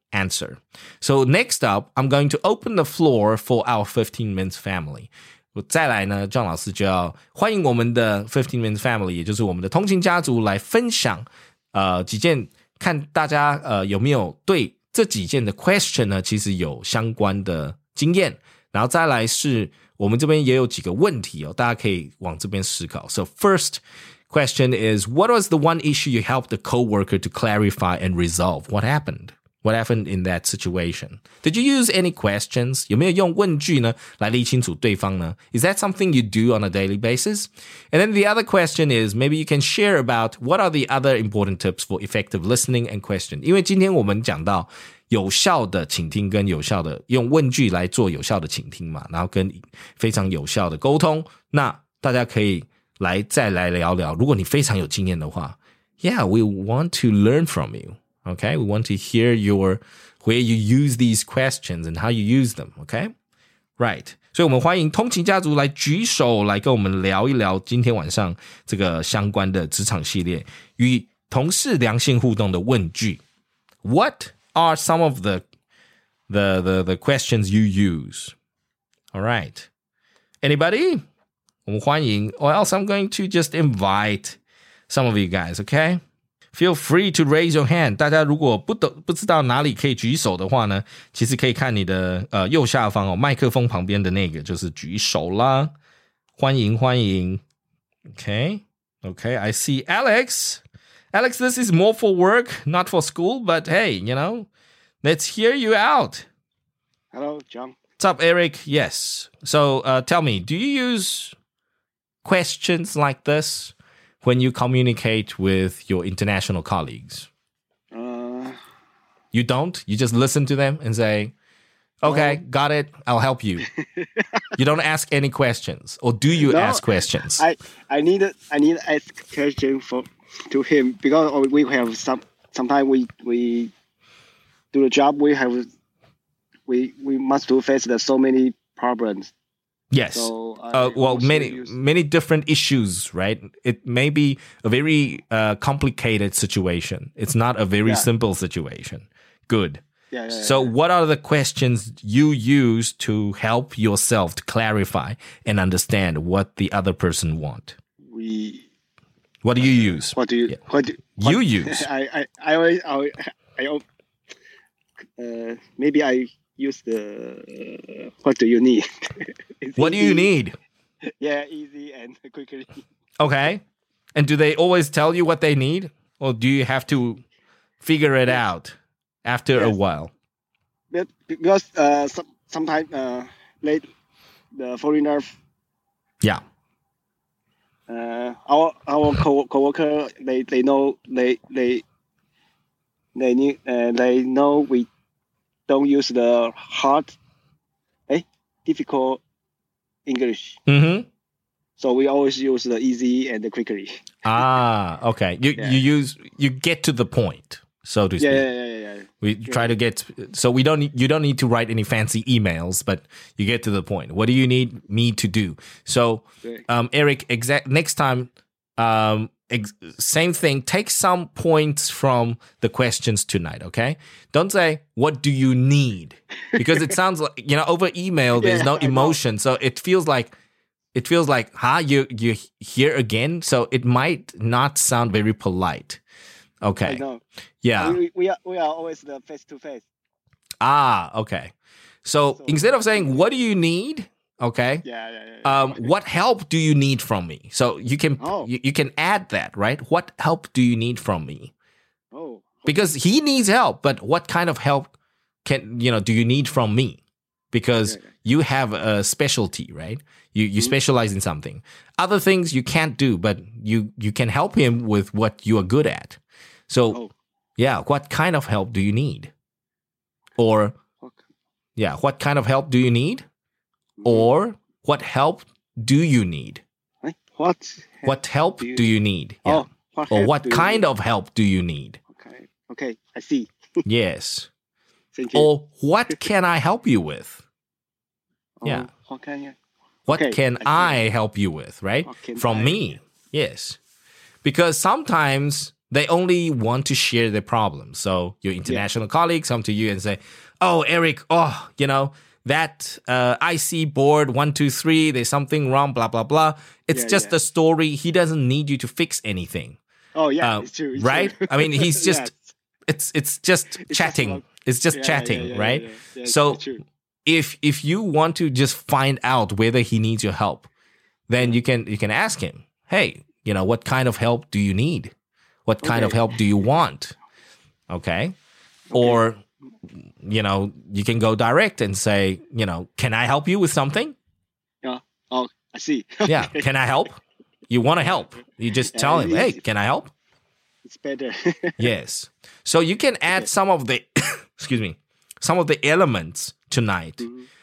answer. So next up, I'm going to open the floor for our 15 Minutes Family. 再来呢 John 老师就要欢迎我们的15 Minutes Family， 也就是我们的通勤家族来分享几件，看大家有没有对这几件的 question 呢其实有相关的经验，然后再来是我们这边也有几个问题大家可以往这边思考。 So first question is, what was the one issue you helped the coworker to clarify and resolve? What happened? What happened in that situation? Did you use any questions? 有没有用问句呢来理清楚对方呢？ Is that something you do on a daily basis? And then the other question is, maybe you can share about what are the other important tips for effective listening and question. 因为今天我们讲到有效的倾听跟有效的用问句来做有效的倾听嘛，然后跟非常有效的沟通，那大家可以再来聊聊，如果你非常有经验的话 Yeah, we want to learn from you. Okay, we want to hear where you use these questions and how you use them. Okay, right. 所以我们欢迎通勤家族来举手，来跟我们聊一聊今天晚上这个相关的职场系列与同事良性互动的问句。What are some of the questions you use? All right. Anybody? 我们欢迎 or else I'm going to just invite some of you guys, okay? Feel free to raise your hand. 大家如果不知道哪里可以举手的话呢，其实可以看你的右下方麦克风旁边的那个就是举手啦。欢迎欢迎。Okay, I see Alex. Alex, this is more for work, not for school, but hey, let's hear you out. Hello, John. What's up, Eric? Yes. So tell me, do you use questions like this when you communicate with your international colleagues? You don't? You just listen to them and say, okay, got it, I'll help you. You don't ask any questions, or do you ask questions? I need to ask question to him because we have sometimes we do the job we must to face so many problems. Yes. So, many different issues, right? It may be a very complicated situation. It's not a very simple situation. Good. So what are the questions you use to help yourself to clarify and understand what the other person want? What do you use? What do you use? Maybe I use the what do you need? What do you need? Yeah, easy and quickly. Okay. And do they always tell you what they need? Or do you have to figure it out after a while? Because sometimes the foreigner. Yeah. Our coworker they know they know we don't use the hard, difficult English. Mm-hmm. So we always use the easy and the quickly. Okay. You get to the point, so to speak. Yeah. We try to get, so you don't need to write any fancy emails, but you get to the point. What do you need me to do? So, Eric, next time, same thing. Take some points from the questions tonight, okay? Don't say, what do you need? Because it sounds like, over email, there's no emotion. So it feels like, you're here again? So it might not sound very polite. Okay. I know. Yeah. We are always the face to face. Okay. So instead of saying, what do you need? Okay. Yeah. What help do you need from me? So you can you can add that, right? What help do you need from me? Oh. Because he needs help, but what kind of help do you need from me? Because you have a specialty, right? You specialize in something. Other things you can't do, but you can help him with what you are good at. So, what kind of help do you need? Or, what kind of help do you need? Or, what help do you need? What help do you need? Yeah. Or what kind of help do you need? Okay, I see. Yes. Thank you. Or what can I help you with? Yeah. What can I help you with, right? From me. Yes. Because sometimes They only want to share their problems. So your international colleagues come to you and say, oh, Eric, that IC board 1, 2, 3, there's something wrong, blah, blah, blah. It's just a story. He doesn't need you to fix anything. Oh, yeah, it's true. It's right? True. I mean, he's just, it's just chatting. It's just chatting, right? Yeah, so if you want to just find out whether he needs your help, then you can ask him, hey, what kind of help do you need? What kind of help do you want? Okay. Or, you can go direct and say, can I help you with something? Yeah. Oh, I see. Yeah. Can I help? You want to help. You just tell him, hey, can I help? It's better. Yes. So you can add some of the, some of the elements tonight,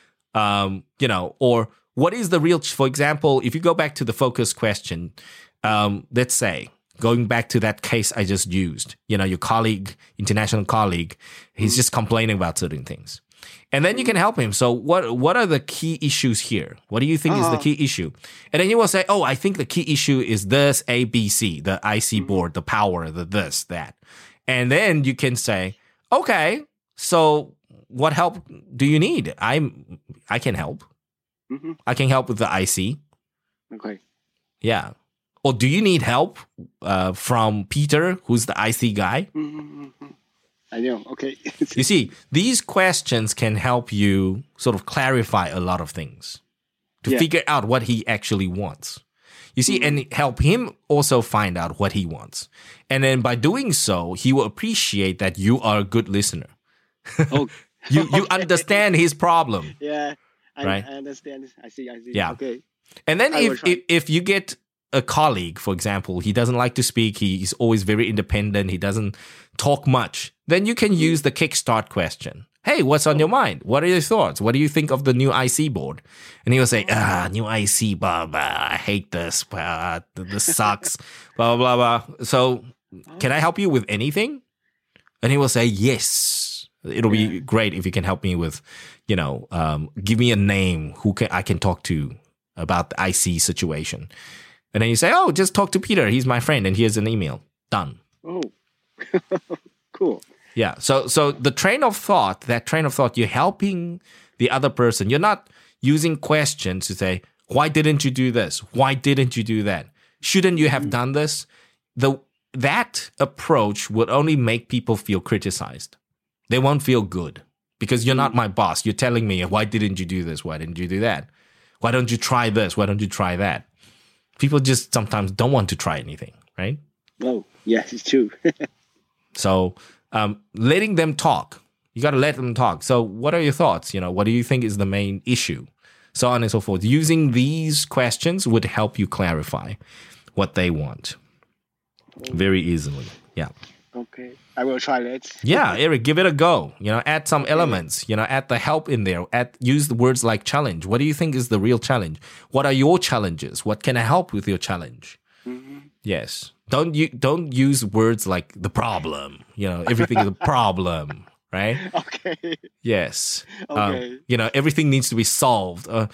or what is the real, for example, if you go back to the focus question, let's say, going back to that case I just used, your colleague, international colleague, he's just complaining about certain things. And then you can help him. So what are the key issues here? What do you think is the key issue? And then you will say, oh, I think the key issue is this, A, B, C, the IC board, the power, the this, that. And then you can say, okay, so what help do you need? I can help. Mm-hmm. I can help with the IC. Okay. Yeah. Or do you need help from Peter, who's the IC guy? Mm-hmm. I know. Okay. You see, these questions can help you sort of clarify a lot of things to figure out what he actually wants. You see, and help him also find out what he wants. And then by doing so, he will appreciate that you are a good listener. Oh. You understand his problem. Yeah. Right? I understand. I see. Yeah. Okay. And then if you get a colleague, for example, he doesn't like to speak, he's always very independent, he doesn't talk much, then you can use the kickstart question. Hey, what's on your mind? What are your thoughts? What do you think of the new IC board? And he will say, new IC, blah, blah, I hate this, blah, this sucks, blah, blah, blah. So can I help you with anything? And he will say, yes. It'll be great if you can help me with, give me a name I can talk to about the IC situation. And then you say, oh, just talk to Peter. He's my friend. And here's an email. Done. Oh, cool. Yeah. So that train of thought, you're helping the other person. You're not using questions to say, why didn't you do this? Why didn't you do that? Shouldn't you have done this? That approach would only make people feel criticized. They won't feel good because you're not my boss. You're telling me, why didn't you do this? Why didn't you do that? Why don't you try this? Why don't you try that? People just sometimes don't want to try anything, right? Oh, yes, it's true. So letting them talk. You got to let them talk. So what are your thoughts? What do you think is the main issue? So on and so forth. Using these questions would help you clarify what they want very easily. Yeah. Okay. I will try that. Yeah, Eric, give it a go. Add some elements. Add the help in there. Use the words like challenge. What do you think is the real challenge? What are your challenges? What can I help with your challenge? Mm-hmm. Yes. Don't use words like the problem. Everything is a problem, right? Okay. Yes. Okay. Everything needs to be solved. How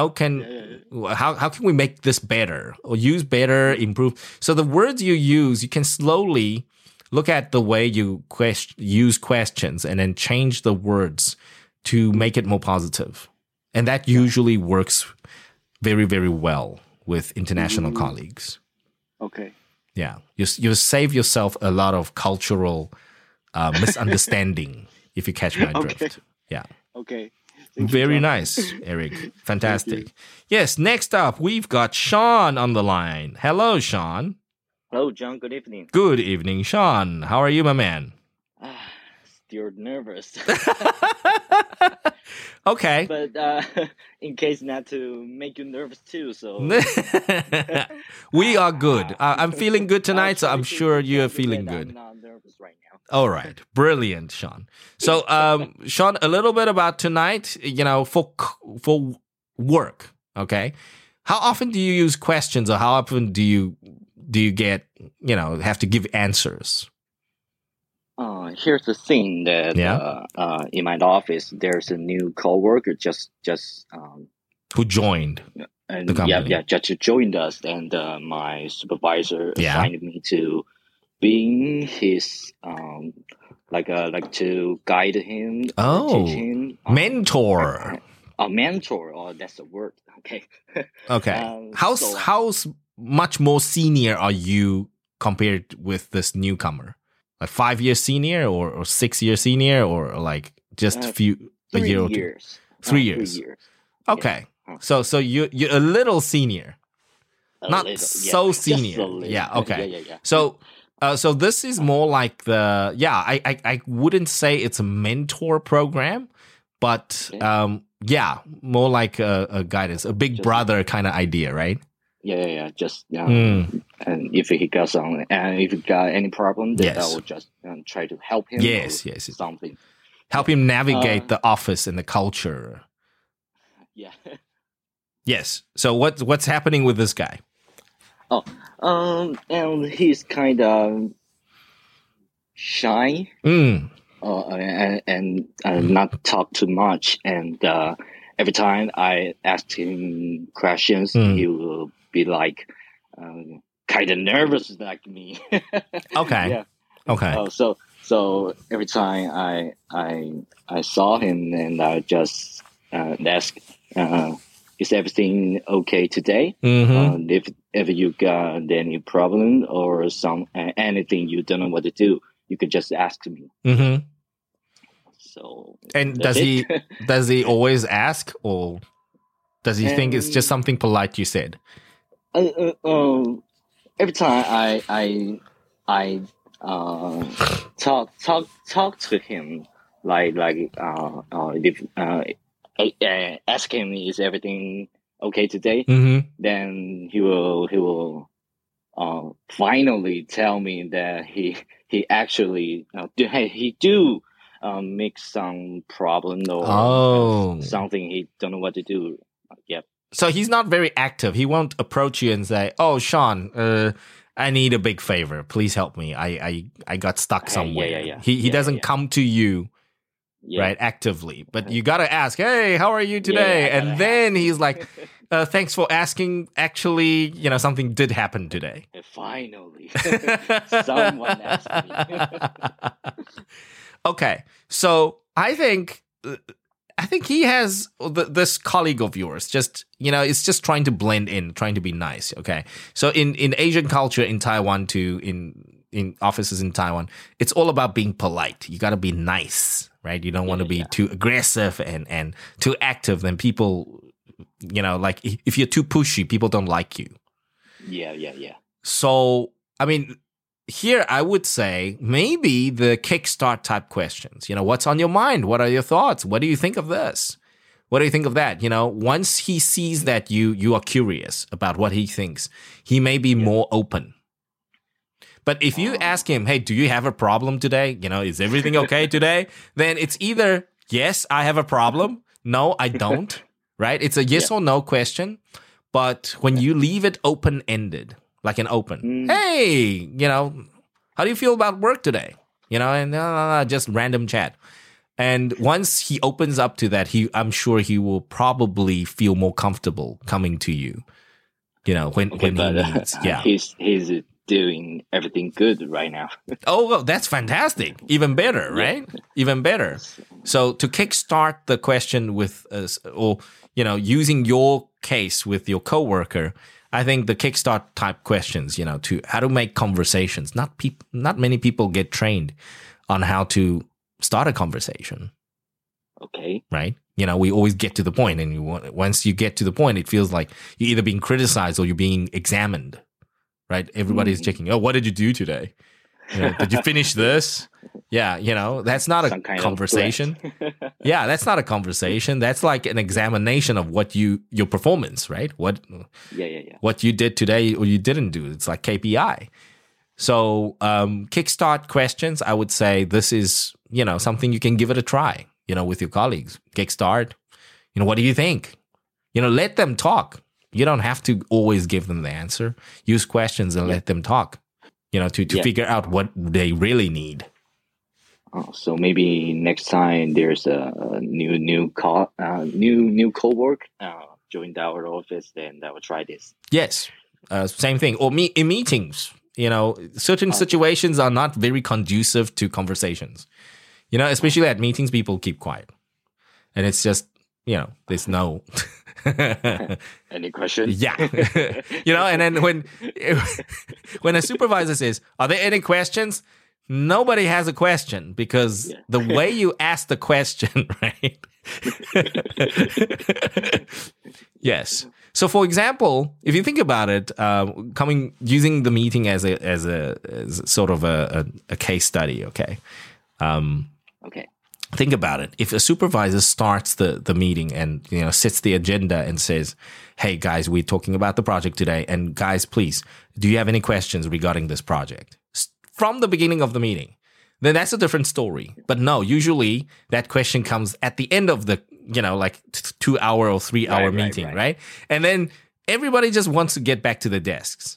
can we make this better or use better, improve? So the words you use, you can slowly look at the way you use questions and then change the words to make it more positive. And that usually works very, very well with international colleagues. Okay. Yeah. You save yourself a lot of cultural misunderstanding if you catch my drift. Okay. Yeah. Okay. Very nice, Eric. Fantastic. Yes, next up, we've got Sean on the line. Hello, Sean. Hello, John. Good evening. Good evening, Sean. How are you, my man? Still nervous. Okay. But in case not to make you nervous too, so... We are good. I'm feeling good tonight, so I'm sure you're feeling good. I'm not nervous right now. All right. Brilliant, Sean. So, Sean, a little bit about tonight, for work, okay? How often do you use questions or how often do you get, have to give answers? Here's the thing that in my office, there's a new coworker just who joined the company. Just joined us, and my supervisor assigned me to being his like to guide him, teach him, mentor. A mentor. Oh, that's the word. Okay. Okay. How's much more senior are you compared with this newcomer? Like 5 years senior or 6 years senior or like just a year or 2? 3 years. 3 years. Okay. Yeah. So you're a little senior. Not so senior. Yeah, okay. Yeah. So this is more like I wouldn't say it's a mentor program, but more like a guidance, a big brother kind of idea, right? Yeah. Just and if he got any problem, then I will just try to help him. Yes. Something. Help him navigate the office and the culture. Yeah. Yes. So what's happening with this guy? And he's kind of shy. And not talk too much. And every time I ask him questions, he will be like kind of nervous like me. Okay. Yeah. Okay. So every time I saw him, and I just ask, is everything okay today? If you got any problem or anything you don't know what to do, you could just ask me. So, and does he always ask, or does he think it's just something polite you said? Every time I talk to him, ask him, is everything okay today? Then he will finally tell me that he actually he do make some problem or something he don't know what to do. Yep. So he's not very active. He won't approach you and say, "Oh, Sean, I need a big favor. Please help me. I got stuck somewhere." He doesn't come to you, right, actively. But you gotta ask, "Hey, how are you today?" And then he's like, "Thanks for asking. Actually, something did happen today." Finally, someone asked me. Okay, so I think he has this colleague of yours. Just it's just trying to blend in, trying to be nice. Okay, so in Asian culture in Taiwan too, in offices in Taiwan, it's all about being polite. You got to be nice, right? You don't want to be too aggressive and too active. Then people, like if you're too pushy, people don't like you. Yeah. So I mean, here I would say maybe the kickstart type questions. What's on your mind? What are your thoughts? What do you think of this? What do you think of that? Once he sees that you are curious about what he thinks, he may be more open. But if you ask him, hey, do you have a problem today? Is everything okay today? Then it's either, yes, I have a problem. No, I don't. Right? It's a yes or no question. But when you leave it open-ended, like an open, hey, how do you feel about work today? And just random chat. And once he opens up to that, I'm sure he will probably feel more comfortable coming to you. When he needs. Yeah, he's doing everything good right now. Oh, well, that's fantastic. Even better, right? Even better. So to kickstart the question with using your case with your coworker, I think the kickstart type questions, to how to make conversations. Not many people get trained on how to start a conversation. Okay. Right? We always get to the point, and once you get to the point, it feels like you're either being criticized or you're being examined. Right? Everybody's checking. Oh, what did you do today? Did you finish this? Yeah, that's not a conversation. Yeah, that's not a conversation. That's like an examination of your performance, right? What you did today or you didn't do. It's like KPI. So kickstart questions, I would say this is, something you can give it a try, with your colleagues. Kickstart, what do you think? Let them talk. You don't have to always give them the answer. Use questions and let them talk, to figure out what they really need. Oh, so maybe next time there's a new coworker joined our office, then I will try this. Yes, same thing. Or in meetings, certain situations are not very conducive to conversations. Especially at meetings, people keep quiet. And it's just, there's no... Any questions? Yeah. And then when a supervisor says, are there any questions? Nobody has a question because the way you ask the question, right? Yes. So, for example, if you think about it, using the meeting as sort of a case study, okay? Okay. Think about it. If a supervisor starts the meeting and sets the agenda and says, "Hey guys, we're talking about the project today, and guys, please, do you have any questions regarding this project?" From the beginning of the meeting, then that's a different story. But no, usually that question comes at the end of the 2-hour or 3-hour meeting, right? And then everybody just wants to get back to their desks.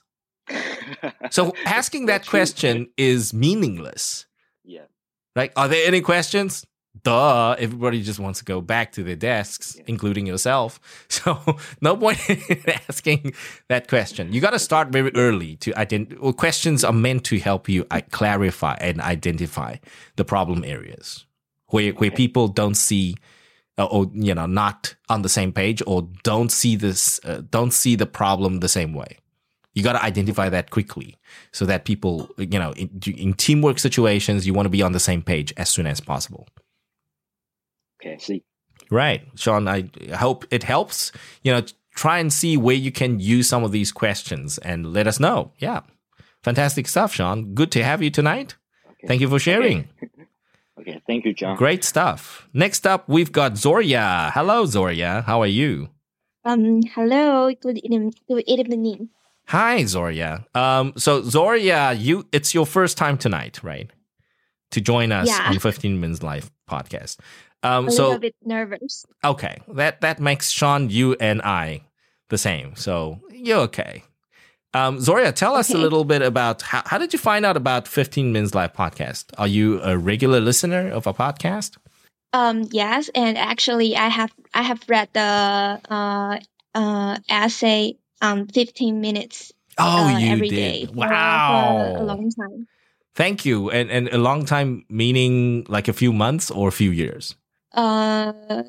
So asking that question is meaningless. Yeah. Right? Are there any questions? Duh, everybody just wants to go back to their desks, including yourself. So no point in asking that question. You got to start very early to identify. Questions are meant to help you clarify and identify the problem areas where people don't see or not on the same page or don't see the problem the same way. You got to identify that quickly so that people, in teamwork situations, you want to be on the same page as soon as possible. Okay, I see. Right. Sean, I hope it helps. Try and see where you can use some of these questions and let us know. Yeah. Fantastic stuff, Sean. Good to have you tonight. Okay. Thank you for sharing. Okay. Thank you, John. Great stuff. Next up, we've got Zoria. Hello, Zoria. How are you? Hello. Good evening. Hi, Zoria. So Zoria, it's your first time tonight, right? To join us on 15 Minutes Live podcast. A little bit nervous. Okay. That makes Sean, you, and I the same. So you're okay. Zoria, tell us a little bit about how did you find out about 15 Minutes Live podcast? Are you a regular listener of a podcast? Yes, and actually I have read the essay 15 minutes you every did. day. Wow. For a long time. Thank you. And a long time meaning like a few months or a few years? A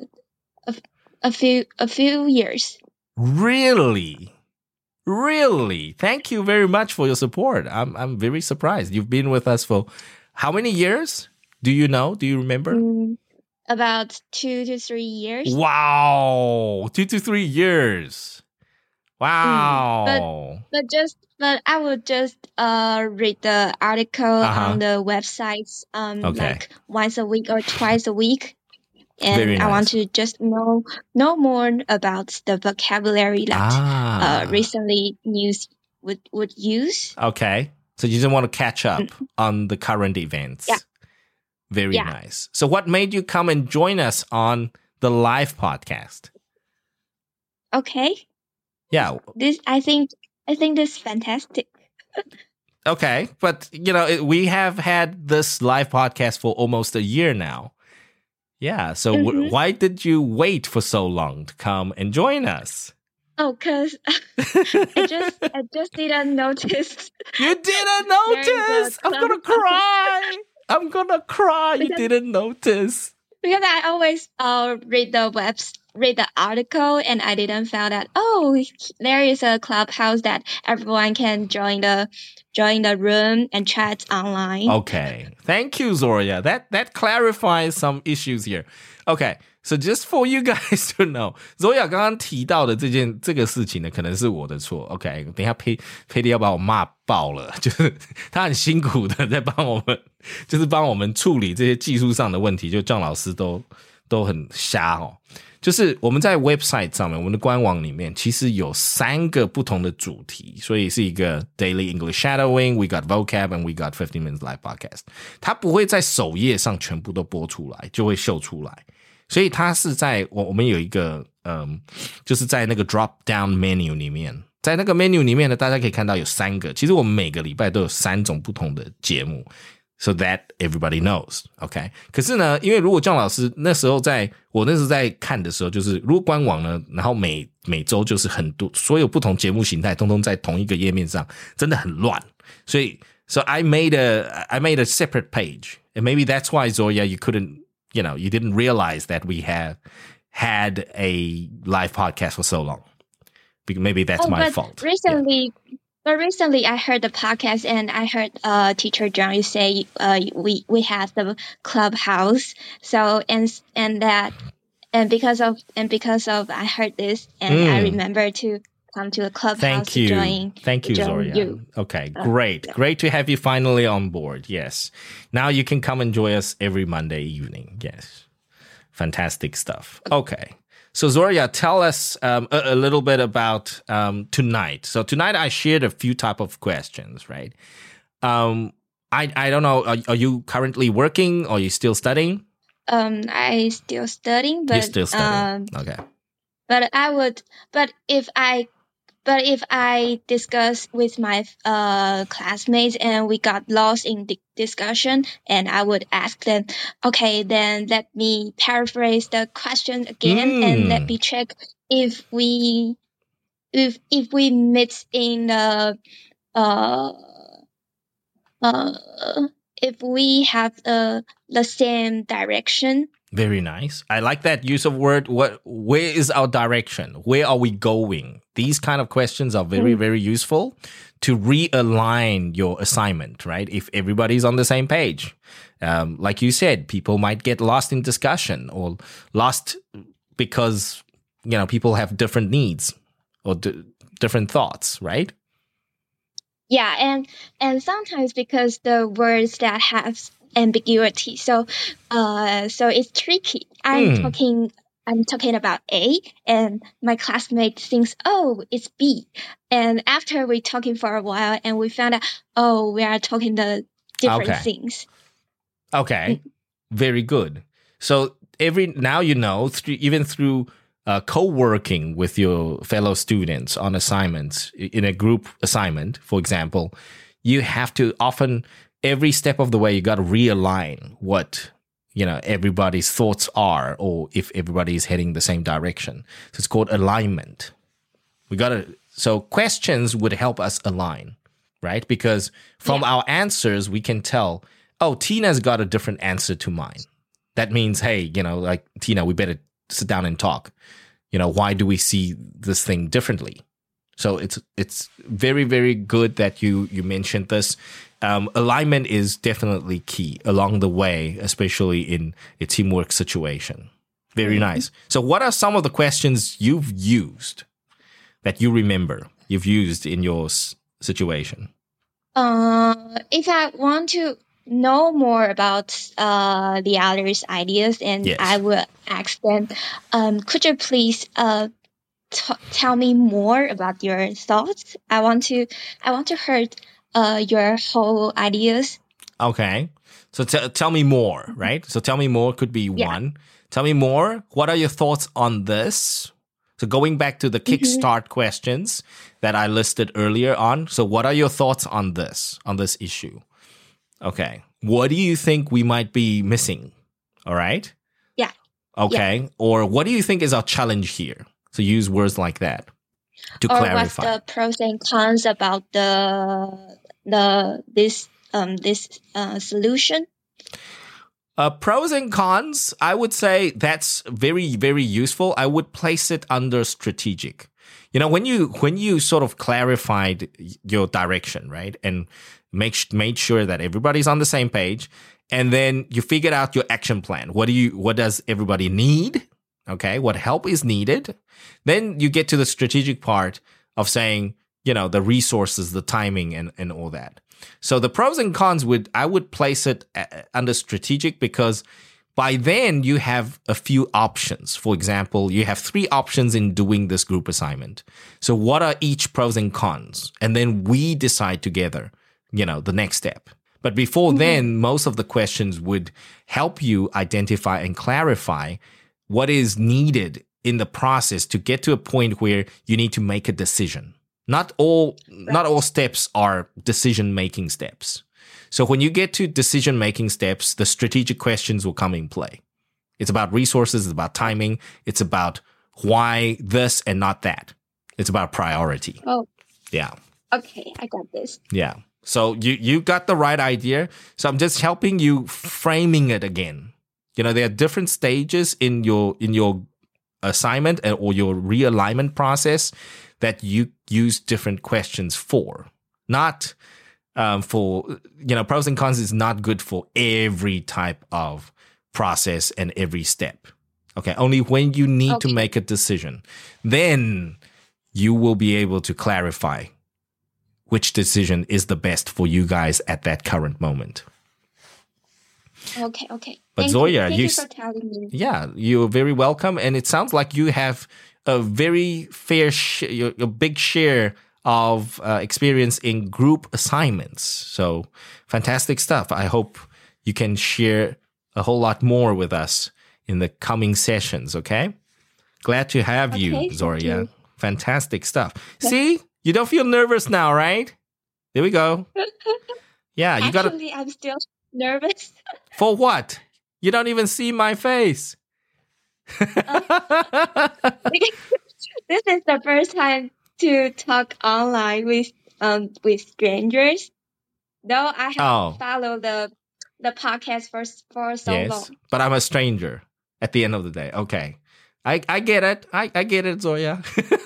few years. Really? Thank you very much for your support. I'm very surprised. You've been with us for how many years? Do you know? Do you remember? About 2 to 3 years. Wow. 2 to 3 years. Wow. But I would just read the article on the websites like once a week or twice a week. And I want to just know more about the vocabulary that recently news would use. Okay. So you just want to catch up on the current events. Yeah. Very nice. So what made you come and join us on the live podcast? Okay. Yeah. I think this is fantastic. Okay. But, we have had this live podcast for almost a year now. Yeah. So why did you wait for so long to come and join us? Oh, because I just didn't notice. You didn't notice? I'm going to cry. You didn't notice. Because I always read the article and I didn't find out, there is a clubhouse that everyone can join the room and chat online. Okay. Thank you, Zoria. That clarifies some issues here. Okay. So just for you guys to know, Zoria 刚刚提到的这个事情呢，可能是我的错。OK， 等一下佩蒂要把我骂爆了，就是他很辛苦的在帮我们处理这些技术上的问题，就John老师都很瞎哦。就是我们在 website 上面，我们的官网里面其实有3个不同的主题，所以是一个 Daily English Shadowing, we got vocab, and we got 15 Minutes Live Podcast。它不会在首页上全部都播出来，就会秀出来。所以它是在我们有一个就是在那个 drop down menu 里面，在那个 menu 里面呢，大家可以看到有3个。其实我们每个礼拜都有3种不同的节目。So that everybody knows, OK？ 可是呢，因为如果John老师那时候我那时候在看的时候，就是如果官网呢，然后每周就是很多所有不同节目形态，通通在同一个页面上，真的很乱。 So I made a separate page, and maybe that's why, Zoria, you didn't realize that we had a live podcast for so long. Maybe that's my fault. Recently I heard the podcast, and I heard Teacher John, you say we have the Clubhouse. So and because of I heard this, and I remember to come to a Clubhouse to join. Thank you, Zoria. Okay, great to have you finally on board. Yes, now you can come and join us every Monday evening. Yes, fantastic stuff. Okay. So Zoria, tell us a little bit about tonight. So tonight I shared a few type of questions, right? I don't know. Are you currently working, or are you still studying? I still studying, but you're still studying. Okay. But if I discuss with my classmates and we got lost in the discussion, and I would ask them, okay, then let me paraphrase the question again, and let me check if we meet in the if we have the same direction. Very nice. I like that use of word. Where is our direction? Where are we going? These kind of questions are very, very useful to realign your assignment, right? If everybody's on the same page. Like you said, people might get lost in discussion, or lost because, people have different needs or different thoughts, right? Yeah, and sometimes because the words that have ambiguity, so it's tricky. I'm talking about A, and my classmate thinks, oh, it's B. And after we're talking for a while, and we found out, oh, we are talking the different things. Okay, very good. So now even through co-working with your fellow students on assignments, in a group assignment, for example, you have to often, every step of the way, you got to realign what everybody's thoughts are, or if everybody's heading the same direction. So it's called alignment. So questions would help us align, right? Because from our answers, we can tell, oh, Tina's got a different answer to mine. That means, hey, like, Tina, we better sit down and talk. Why do we see this thing differently? So it's very, very good that you mentioned this. Alignment is definitely key along the way, especially in a teamwork situation. Very nice. So what are some of the questions you've used that you remember you've used in your situation? If I want to know more about the others' ideas, and I will ask them, could you please tell me more about your thoughts? I want to hear your whole ideas. Okay. So tell me more, right? So tell me more could be one. Tell me more. What are your thoughts on this? So going back to the kickstart questions that I listed earlier on. So what are your thoughts on this issue? Okay. What do you think we might be missing? All right. Yeah. Okay. Yeah. Or what do you think is our challenge here? So use words like that to clarify. What's the pros and cons about this solution? Pros and cons, I would say that's very, very useful. I would place it under strategic. When you sort of clarified your direction, right, and made sure that everybody's on the same page, and then you figured out your action plan. What does everybody need? Okay, what help is needed? Then you get to the strategic part of saying, the resources, the timing, and all that. So the pros and cons I would place it under strategic, because by then you have a few options. For example, you have 3 options in doing this group assignment. So what are each pros and cons? And then we decide together, the next step. But before then, most of the questions would help you identify and clarify what is needed in the process to get to a point where you need to make a decision. Not all steps are decision-making steps. So when you get to decision-making steps, the strategic questions will come in play. It's about resources, it's about timing, it's about why this and not that. It's about priority. Oh. Yeah. Okay, I got this. Yeah. So you got the right idea. So I'm just helping you framing it again. There are different stages in your assignment or your realignment process that you use different questions for. Not for, pros and cons is not good for every type of process and every step. Okay, only when you need to make a decision, then you will be able to clarify which decision is the best for you guys at that current moment. Okay. But Thank Zoya, you for telling me. Yeah, you're very welcome. And it sounds like you have a very fair, a big share of experience in group assignments. So fantastic stuff. I hope you can share a whole lot more with us in the coming sessions, okay? Glad to have you, Zoya. Fantastic stuff. See? You don't feel nervous now, right? There we go. Yeah, you got Actually, I'm still nervous. For what? You don't even see my face. This is the first time to talk online with strangers. Though I have followed the podcast for so long. But I'm a stranger at the end of the day. Okay. I get it. I get it, Zoya.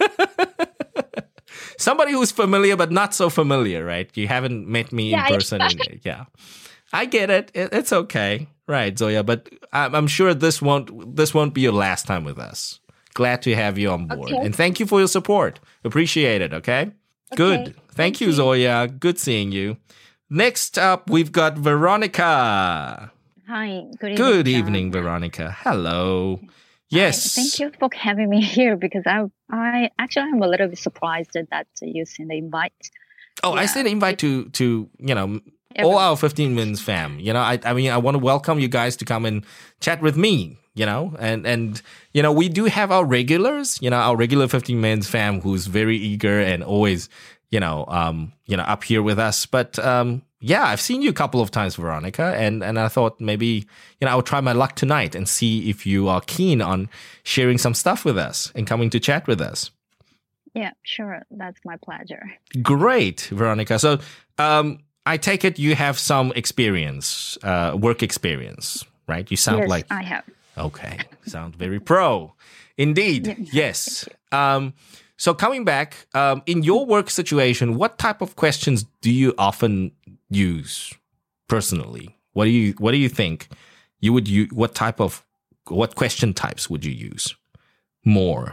Somebody who's familiar but not so familiar, right? You haven't met me in person. Yeah. I get it. It's okay. Right, Zoya, but I'm sure this won't be your last time with us. Glad to have you on board. And thank you for your support. Appreciate it, okay? Good. Thank you, Zoya. Good seeing you. Next up, we've got Veronica. Hi. Good evening, Veronica. Hello. Yes. Hi. Thank you for having me here because I actually am a little bit surprised that you sent the invite. Oh, yeah. I sent an invite to all our 15 Minutes fam. I mean, I want to welcome you guys to come and chat with me, and we do have our regulars, our regular 15 Minutes fam who's very eager and always, up here with us. But, I've seen you a couple of times, Veronica, and I thought maybe, I'll try my luck tonight and see if you are keen on sharing some stuff with us and coming to chat with us. Yeah, sure. That's my pleasure. Great, Veronica. So, I take it you have some experience, work experience, right? You sound like... Yes, I have. Okay. Sound very pro. Indeed. Yes. So coming back, in your work situation, what type of questions do you often use personally? What do you think you would use? What question types would you use more?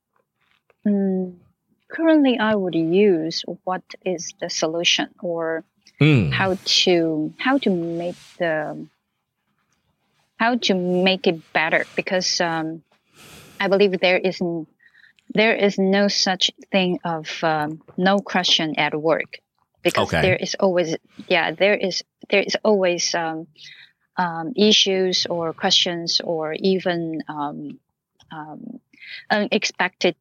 Currently, I would use what is the solution or how to make it better, because I believe there is no such thing of no question at work, because there is always issues or questions or even unexpected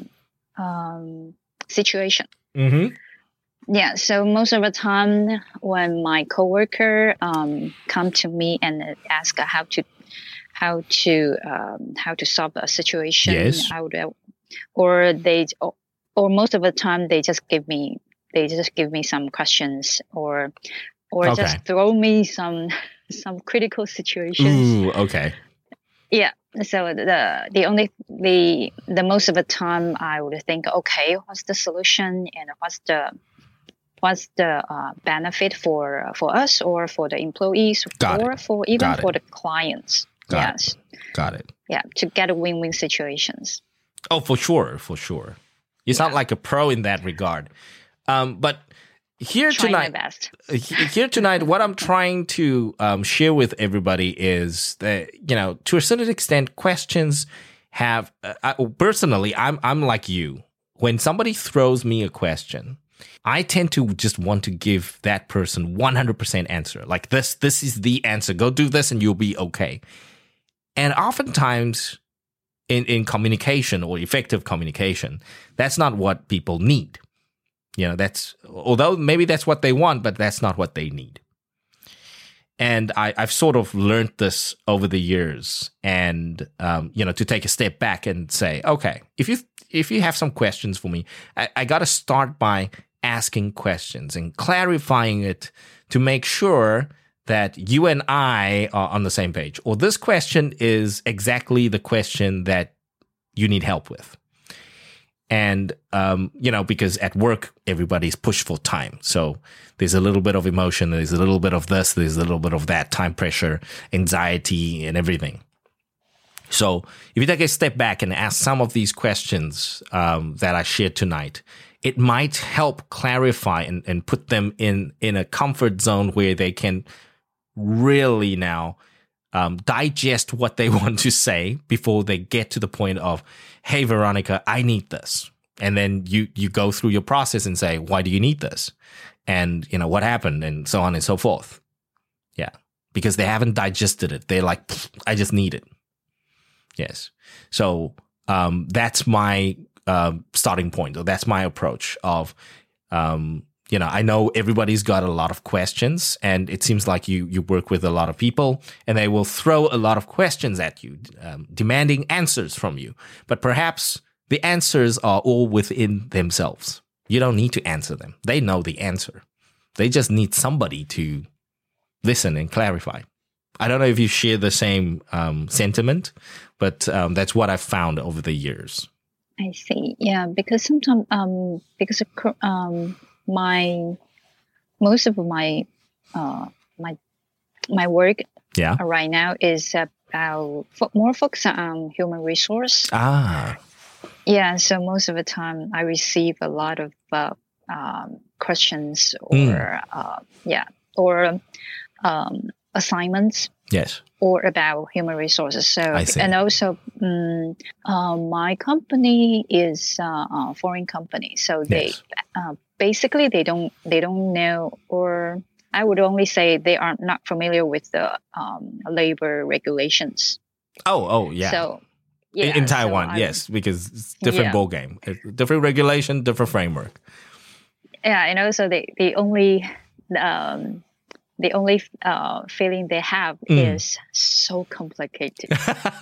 situation. Mm-hmm. Yeah, so most of the time when my coworker come to me and ask how to solve a situation, I would, or most of the time they just give me some questions or just throw me some critical situations. Ooh, okay. Yeah. So the most of the time I would think, okay, what's the solution and what's the benefit for us or for the employees for the clients. Got it. Yeah, to get win-win situations. Oh, for sure. You sound like a pro in that regard. But here tonight, what I'm trying to share with everybody is that, to a certain extent, questions have. Personally, I'm like you. When somebody throws me a question, I tend to just want to give that person 100% answer. Like this is the answer. Go do this and you'll be okay. And oftentimes in communication or effective communication, that's not what people need. Although maybe that's what they want, but that's not what they need. And I've sort of learned this over the years, and to take a step back and say, okay, if you have some questions for me, I got to start by asking questions and clarifying it to make sure that you and I are on the same page. Or this question is exactly the question that you need help with. And, because at work, everybody's pushed for time. So there's a little bit of emotion. There's a little bit of this. There's a little bit of that, time pressure, anxiety, and everything. So if you take a step back and ask some of these questions that I shared tonight, it might help clarify and put them in a comfort zone where they can really now digest what they want to say before they get to the point of, hey, Veronica, I need this. And then you go through your process and say, why do you need this? And, what happened and so on and so forth. Yeah. Because they haven't digested it. They're like, I just need it. Yes. So that's my starting point. Or that's my approach of, I know everybody's got a lot of questions, and it seems like you work with a lot of people, and they will throw a lot of questions at you, demanding answers from you. But perhaps the answers are all within themselves. You don't need to answer them. They know the answer. They just need somebody to listen and clarify. I don't know if you share the same sentiment, but that's what I've found over the years. I see. Yeah, because sometimes most of my work right now is about more focused on human resource. Yeah, so most of the time I receive a lot of questions or assignments. Yes. Or about human resources. So, and also, my company is a foreign company. So they basically they don't know, or I would only say they are not familiar with the labor regulations. Oh, yeah. So in Taiwan, yes, because it's different ball game, different regulation, different framework. Yeah, and also the only feeling they have is so complicated.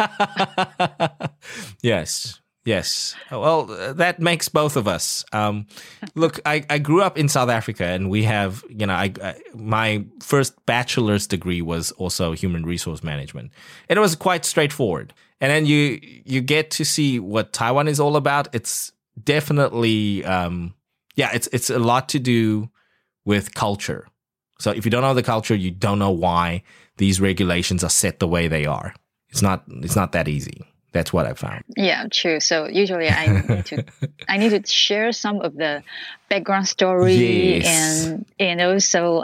Yes. Well, that makes both of us. Look, I grew up in South Africa, and we have, my first bachelor's degree was also human resource management, and it was quite straightforward. And then you get to see what Taiwan is all about. It's definitely, it's a lot to do with culture. So if you don't know the culture, you don't know why these regulations are set the way they are. It's not that easy. That's what I found. Yeah, true. So usually I need to share some of the background story and also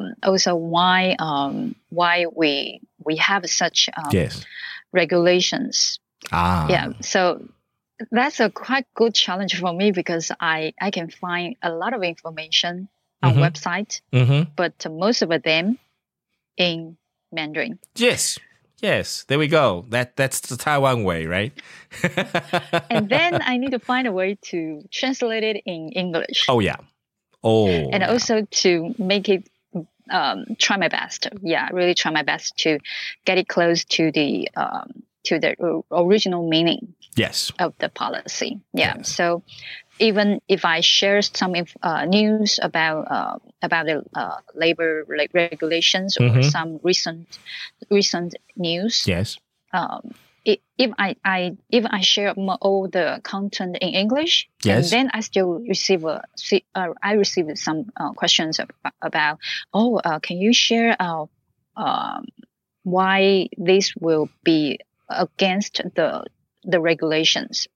why we have such regulations. Yeah. So that's a quite good challenge for me, because I can find a lot of information on website, but most of them in Mandarin. Yes, there we go. That's the Taiwan way, right? And then I need to find a way to translate it in English. Oh yeah. And also to make it try my best. Yeah, really try my best to get it close to the original meaning. Yes. Of the policy. Yeah. Yes. So even if I share some news about the labor regulations or some recent news, yes. If I share all the content in English, yes. and then I still receive some questions about can you share why this will be against the regulations?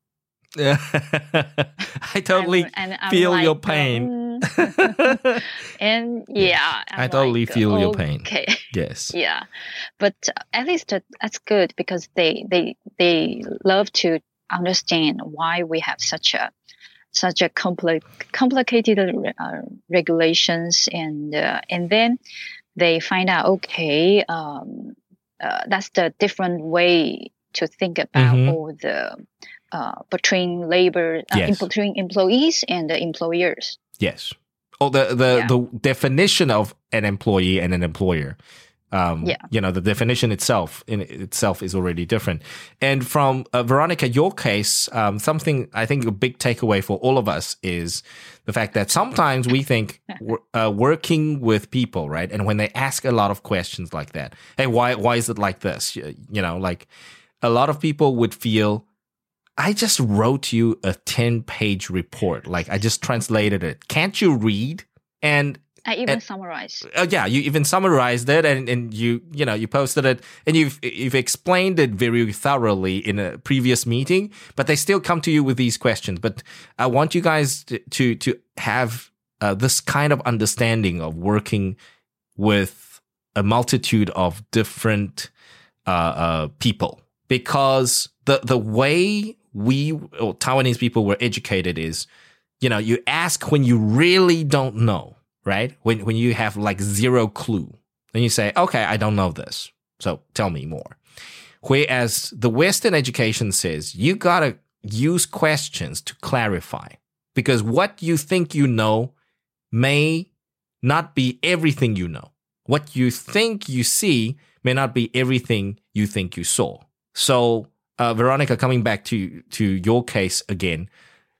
I totally feel your pain. And yeah, I totally feel your pain. Okay. Yes. Yeah, but at least that's good, because they love to understand why we have such a complicated regulations, and then they find out that's the different way to think about all the between labor, between employees and the employers. Yes. Oh, the definition of an employee and an employer The definition itself is already different. And from Veronica, your case, something I think a big takeaway for all of us is the fact that sometimes we think working with people, right? And when they ask a lot of questions like that, hey, why is it like this? Like a lot of people would feel, I just wrote you a 10-page report. Like I just translated it. Can't you read? And I even summarized. You even summarized it, and you posted it, and you've explained it very thoroughly in a previous meeting. But they still come to you with these questions. But I want you guys to have this kind of understanding of working with a multitude of different people, because the way Taiwanese people were educated is, you ask when you really don't know. Right? When you have like zero clue, then you say, okay, I don't know this, so tell me more. Whereas the Western education says you gotta use questions to clarify, because what you think you know may not be everything you know. What you think you see may not be everything you think you saw. So, Veronica, coming back to your case again,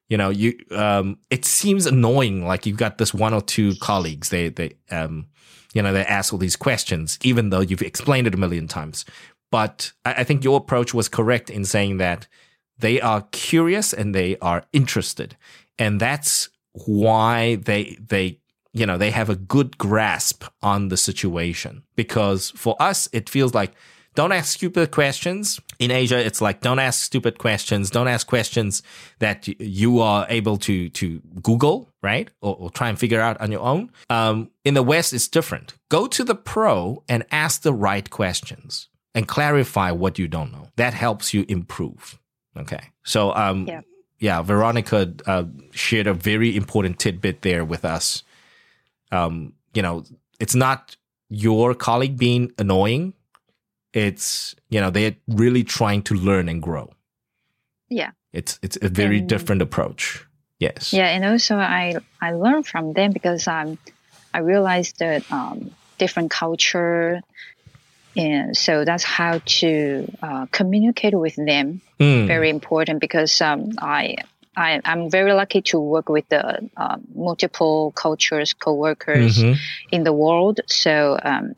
it seems annoying. Like you've got this one or two colleagues, they ask all these questions, even though you've explained it a million times. But I think your approach was correct in saying that they are curious and they are interested, and that's why they have a good grasp on the situation. Because for us, it feels like, don't ask stupid questions. In Asia, it's like, don't ask stupid questions. Don't ask questions that you are able to Google, right? Or try and figure out on your own. In the West, it's different. Go to the pro and ask the right questions and clarify what you don't know. That helps you improve. Okay. So, Veronica shared a very important tidbit there with us. It's not your colleague being annoying. It's, they're really trying to learn and grow. Yeah. It's a very different approach. Yes. Yeah. And also I learned from them, because I realized that different culture, and so that's how to communicate with them. Very important, because I'm very lucky to work with the multiple cultures, co-workers in the world. So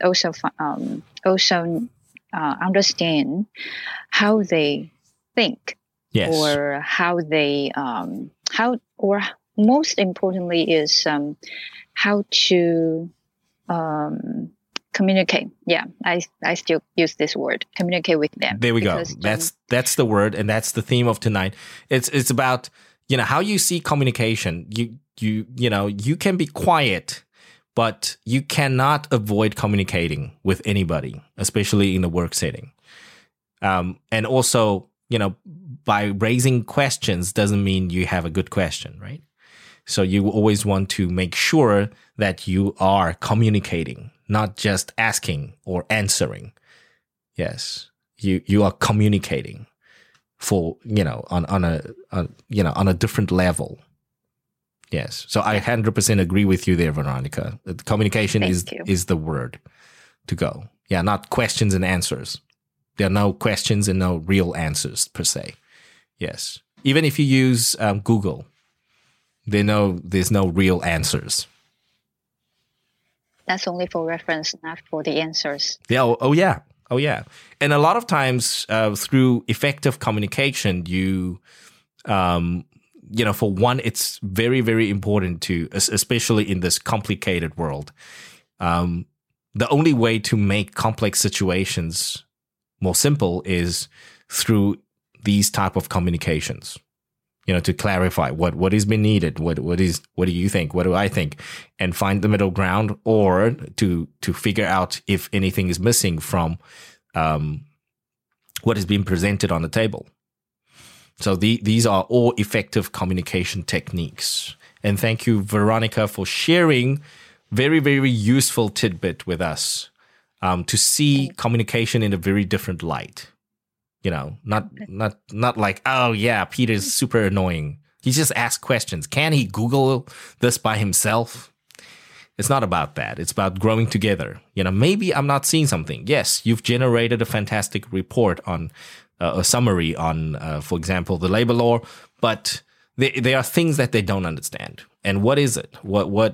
also understand how they think, or how they most importantly is how to communicate. Yeah, I still use this word, communicate with them. There we go. That's the word, and that's the theme of tonight. It's about how you see communication. You can be quiet, but you cannot avoid communicating with anybody, especially in the work setting. And also, by raising questions doesn't mean you have a good question, right? So you always want to make sure that you are communicating, not just asking or answering. Yes, you are communicating for on a different level. Yes. So I 100% agree with you there, Veronica. Communication is the word to go. Yeah, not questions and answers. There are no questions and no real answers per se. Yes. Even if you use Google, they know there's no real answers. That's only for reference, not for the answers. Yeah. Oh yeah. And a lot of times through effective communication, for one, it's very, very important to, especially in this complicated world, the only way to make complex situations more simple is through these type of communications. To clarify what is being needed, what do you think, what do I think, and find the middle ground, or to figure out if anything is missing from what is being presented on the table. So these are all effective communication techniques. And thank you, Veronica, for sharing very, very useful tidbit with us to see communication in a very different light. Not like, oh yeah, Peter's super annoying. He just asks questions. Can he Google this by himself? It's not about that. It's about growing together. Maybe I'm not seeing something. Yes, you've generated a fantastic report on a summary on, for example, the labor law, but there are things that they don't understand. And what is it?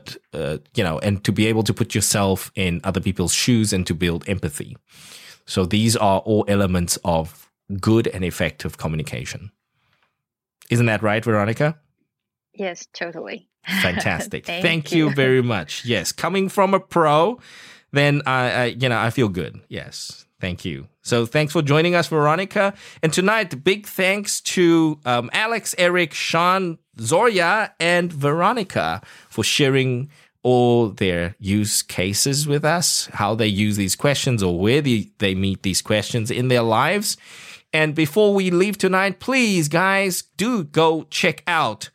And to be able to put yourself in other people's shoes and to build empathy. So these are all elements of good and effective communication. Isn't that right, Veronica? Yes, totally. Fantastic. Thank you very much. Yes, coming from a pro, then I feel good. Yes, thank you. So thanks for joining us, Veronica. And tonight, big thanks to Alex, Eric, Sean, Zorya, and Veronica for sharing all their use cases with us, how they use these questions or where they meet these questions in their lives. And before we leave tonight, please, guys, do go check out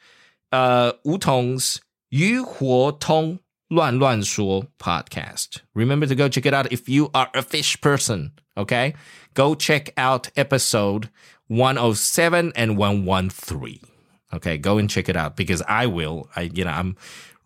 Wu Tong's 鱼活通乱乱说 podcast. Remember to go check it out if you are a fish person, okay? Go check out episode 107 and 113. Okay, go and check it out because I will. I'm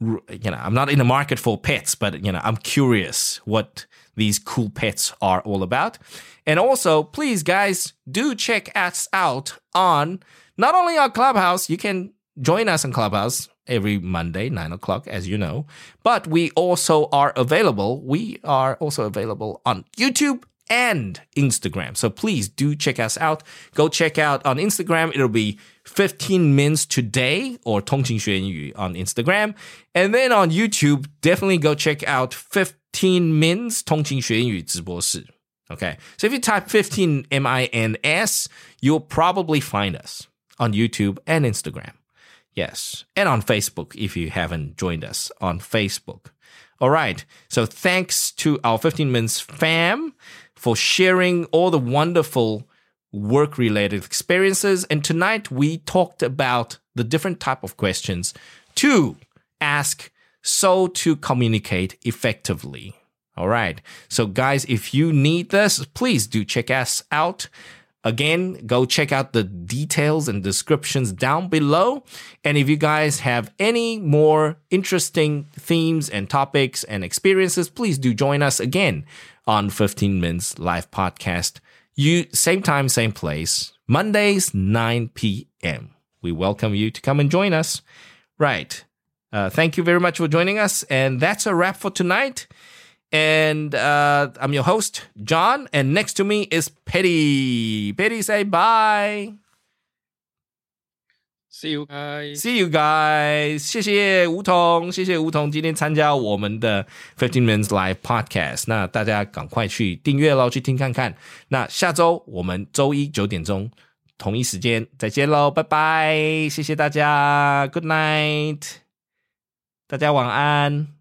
not in the market for pets, but I'm curious what these cool pets are all about. And also, please, guys, do check us out on not only our Clubhouse. You can join us on Clubhouse every Monday, 9 o'clock, as you know. But we also are available. We are also available on YouTube and Instagram. So please do check us out. Go check out on Instagram. It'll be 15 Mins Today or 通勤学英语 on Instagram. And then on YouTube, definitely go check out 15 Mins 通勤学英语直播室. Okay. So if you type 15 MINS, you'll probably find us on YouTube and Instagram. Yes. And on Facebook if you haven't joined us on Facebook. All right. So thanks to our 15 Mins fam for sharing all the wonderful work-related experiences. And tonight we talked about the different type of questions to ask so to communicate effectively. All right. So guys, if you need this, please do check us out. Again, go check out the details and descriptions down below. And if you guys have any more interesting themes and topics and experiences, please do join us again on 15 Mins Live Podcast. Same time, same place, Mondays, 9 p.m. We welcome you to come and join us. Right. Thank you very much for joining us. And that's a wrap for tonight. And I'm your host, John. And next to me is Petty. Petty, say bye. See you guys. See you guys. 谢谢吴桐，谢谢吴桐今天参加我们的15 Mins Live Podcast。那大家赶快去订阅咯，去听看看。那下周我们周一9点钟同一时间再见咯，拜拜，谢谢大家 ，Good night，大家晚安。